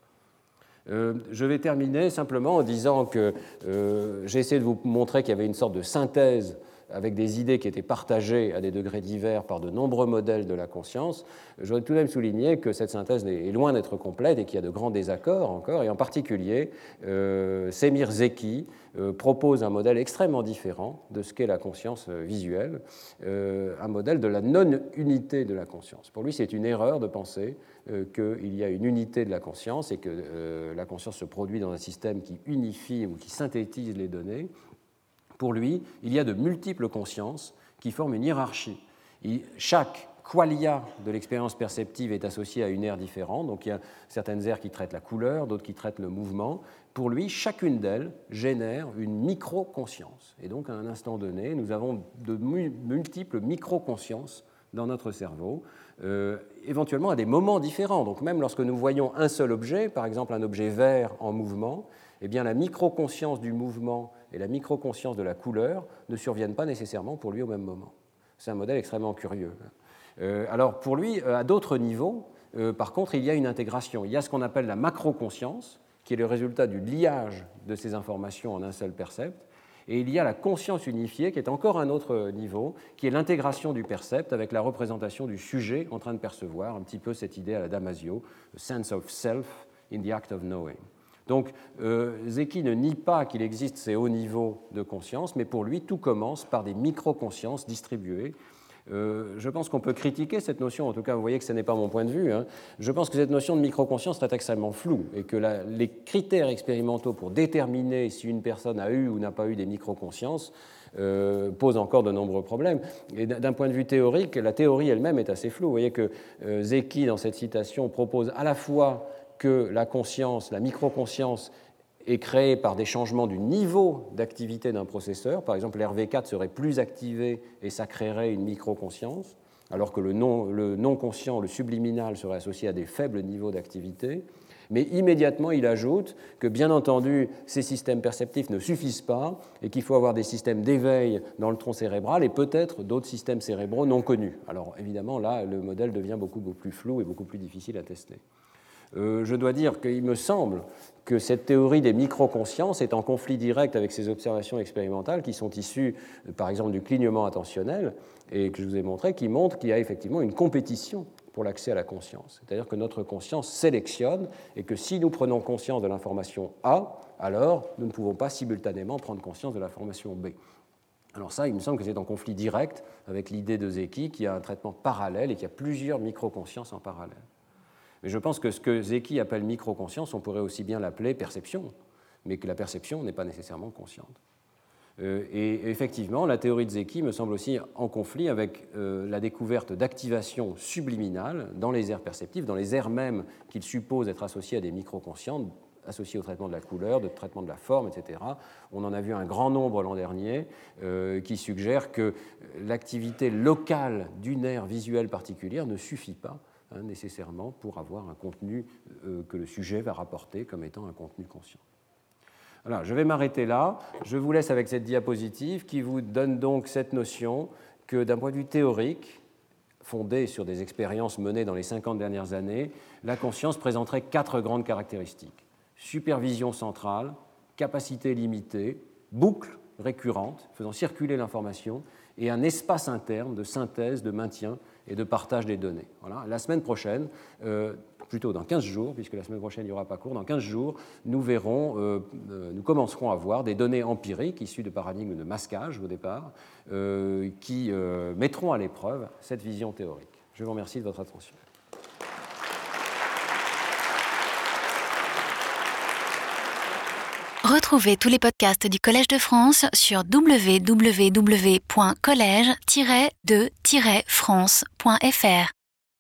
Euh, je vais terminer simplement en disant que euh, j'ai essayé de vous montrer qu'il y avait une sorte de synthèse avec des idées qui étaient partagées à des degrés divers par de nombreux modèles de la conscience. Je voudrais tout de même souligner que cette synthèse est loin d'être complète et qu'il y a de grands désaccords encore, et en particulier, euh, Semir Zeki euh, propose un modèle extrêmement différent de ce qu'est la conscience visuelle, euh, un modèle de la non-unité de la conscience. Pour lui, c'est une erreur de penser euh, qu'il y a une unité de la conscience et que euh, la conscience se produit dans un système qui unifie ou qui synthétise les données. Pour lui, il y a de multiples consciences qui forment une hiérarchie. Et chaque qualia de l'expérience perceptive est associée à une aire différente. Donc il y a certaines aires qui traitent la couleur, d'autres qui traitent le mouvement. Pour lui, chacune d'elles génère une micro-conscience. Et donc à un instant donné, nous avons de multiples micro-consciences dans notre cerveau, euh, éventuellement à des moments différents. Donc même lorsque nous voyons un seul objet, par exemple un objet vert en mouvement, eh bien la micro-conscience du mouvement et la micro-conscience de la couleur ne surviennent pas nécessairement pour lui au même moment. C'est un modèle extrêmement curieux. Euh, alors pour lui, à d'autres niveaux, euh, par contre, il y a une intégration. Il y a ce qu'on appelle la macro-conscience, qui est le résultat du liage de ces informations en un seul percept, et il y a la conscience unifiée, qui est encore un autre niveau, qui est l'intégration du percept avec la représentation du sujet en train de percevoir, un petit peu cette idée à la Damasio, the sense of self in the act of knowing. Donc, euh, Zeki ne nie pas qu'il existe ces hauts niveaux de conscience, mais pour lui, tout commence par des micro-consciences distribuées. Euh, je pense qu'on peut critiquer cette notion, en tout cas, vous voyez que ce n'est pas mon point de vue. Hein. Je pense que cette notion de micro-conscience est extrêmement floue et que la, les critères expérimentaux pour déterminer si une personne a eu ou n'a pas eu des micro-consciences euh, posent encore de nombreux problèmes. Et d'un point de vue théorique, la théorie elle-même est assez floue. Vous voyez que euh, Zeki, dans cette citation, propose à la fois que la conscience, la micro-conscience, est créée par des changements du niveau d'activité d'un processeur. Par exemple, l'R V quatre serait plus activé et ça créerait une micro-conscience, alors que le non, le non-conscient, le subliminal, serait associé à des faibles niveaux d'activité. Mais immédiatement, il ajoute que, bien entendu, ces systèmes perceptifs ne suffisent pas et qu'il faut avoir des systèmes d'éveil dans le tronc cérébral et peut-être d'autres systèmes cérébraux non connus. Alors, évidemment, là, le modèle devient beaucoup, beaucoup plus flou et beaucoup plus difficile à tester. Euh, je dois dire qu'il me semble que cette théorie des micro-consciences est en conflit direct avec ces observations expérimentales qui sont issues, par exemple, du clignement attentionnel et que je vous ai montré, qui montrent qu'il y a effectivement une compétition pour l'accès à la conscience. C'est-à-dire que notre conscience sélectionne et que si nous prenons conscience de l'information A, alors nous ne pouvons pas simultanément prendre conscience de l'information B. Alors ça, il me semble que c'est en conflit direct avec l'idée de Zeki qui a un traitement parallèle et qui a plusieurs micro-consciences en parallèle. Mais je pense que ce que Zeki appelle micro-conscience, on pourrait aussi bien l'appeler perception, mais que la perception n'est pas nécessairement consciente. Euh, et effectivement, la théorie de Zeki me semble aussi en conflit avec euh, la découverte d'activation subliminale dans les aires perceptives, dans les aires mêmes qu'il suppose être associées à des micro-conscientes, associés au traitement de la couleur, de traitement de la forme, et cetera. On en a vu un grand nombre l'an dernier euh, qui suggèrent que l'activité locale d'une aire visuelle particulière ne suffit pas hein, nécessairement pour avoir un contenu euh, que le sujet va rapporter comme étant un contenu conscient. Alors, je vais m'arrêter là. Je vous laisse avec cette diapositive qui vous donne donc cette notion que d'un point de vue théorique, fondée sur des expériences menées dans les cinquante dernières années, la conscience présenterait quatre grandes caractéristiques. Supervision centrale, capacité limitée, boucle récurrente faisant circuler l'information et un espace interne de synthèse, de maintien et de partage des données. Voilà. La semaine prochaine, euh, plutôt dans quinze jours, puisque la semaine prochaine il n'y aura pas cours, dans quinze jours, nous verrons, euh, euh, nous commencerons à voir des données empiriques issues de paradigmes de masquage au départ, euh, qui euh, mettront à l'épreuve cette vision théorique. Je vous remercie de votre attention. Retrouvez tous les podcasts du Collège de France sur w w w point collège tiret de tiret france point f r.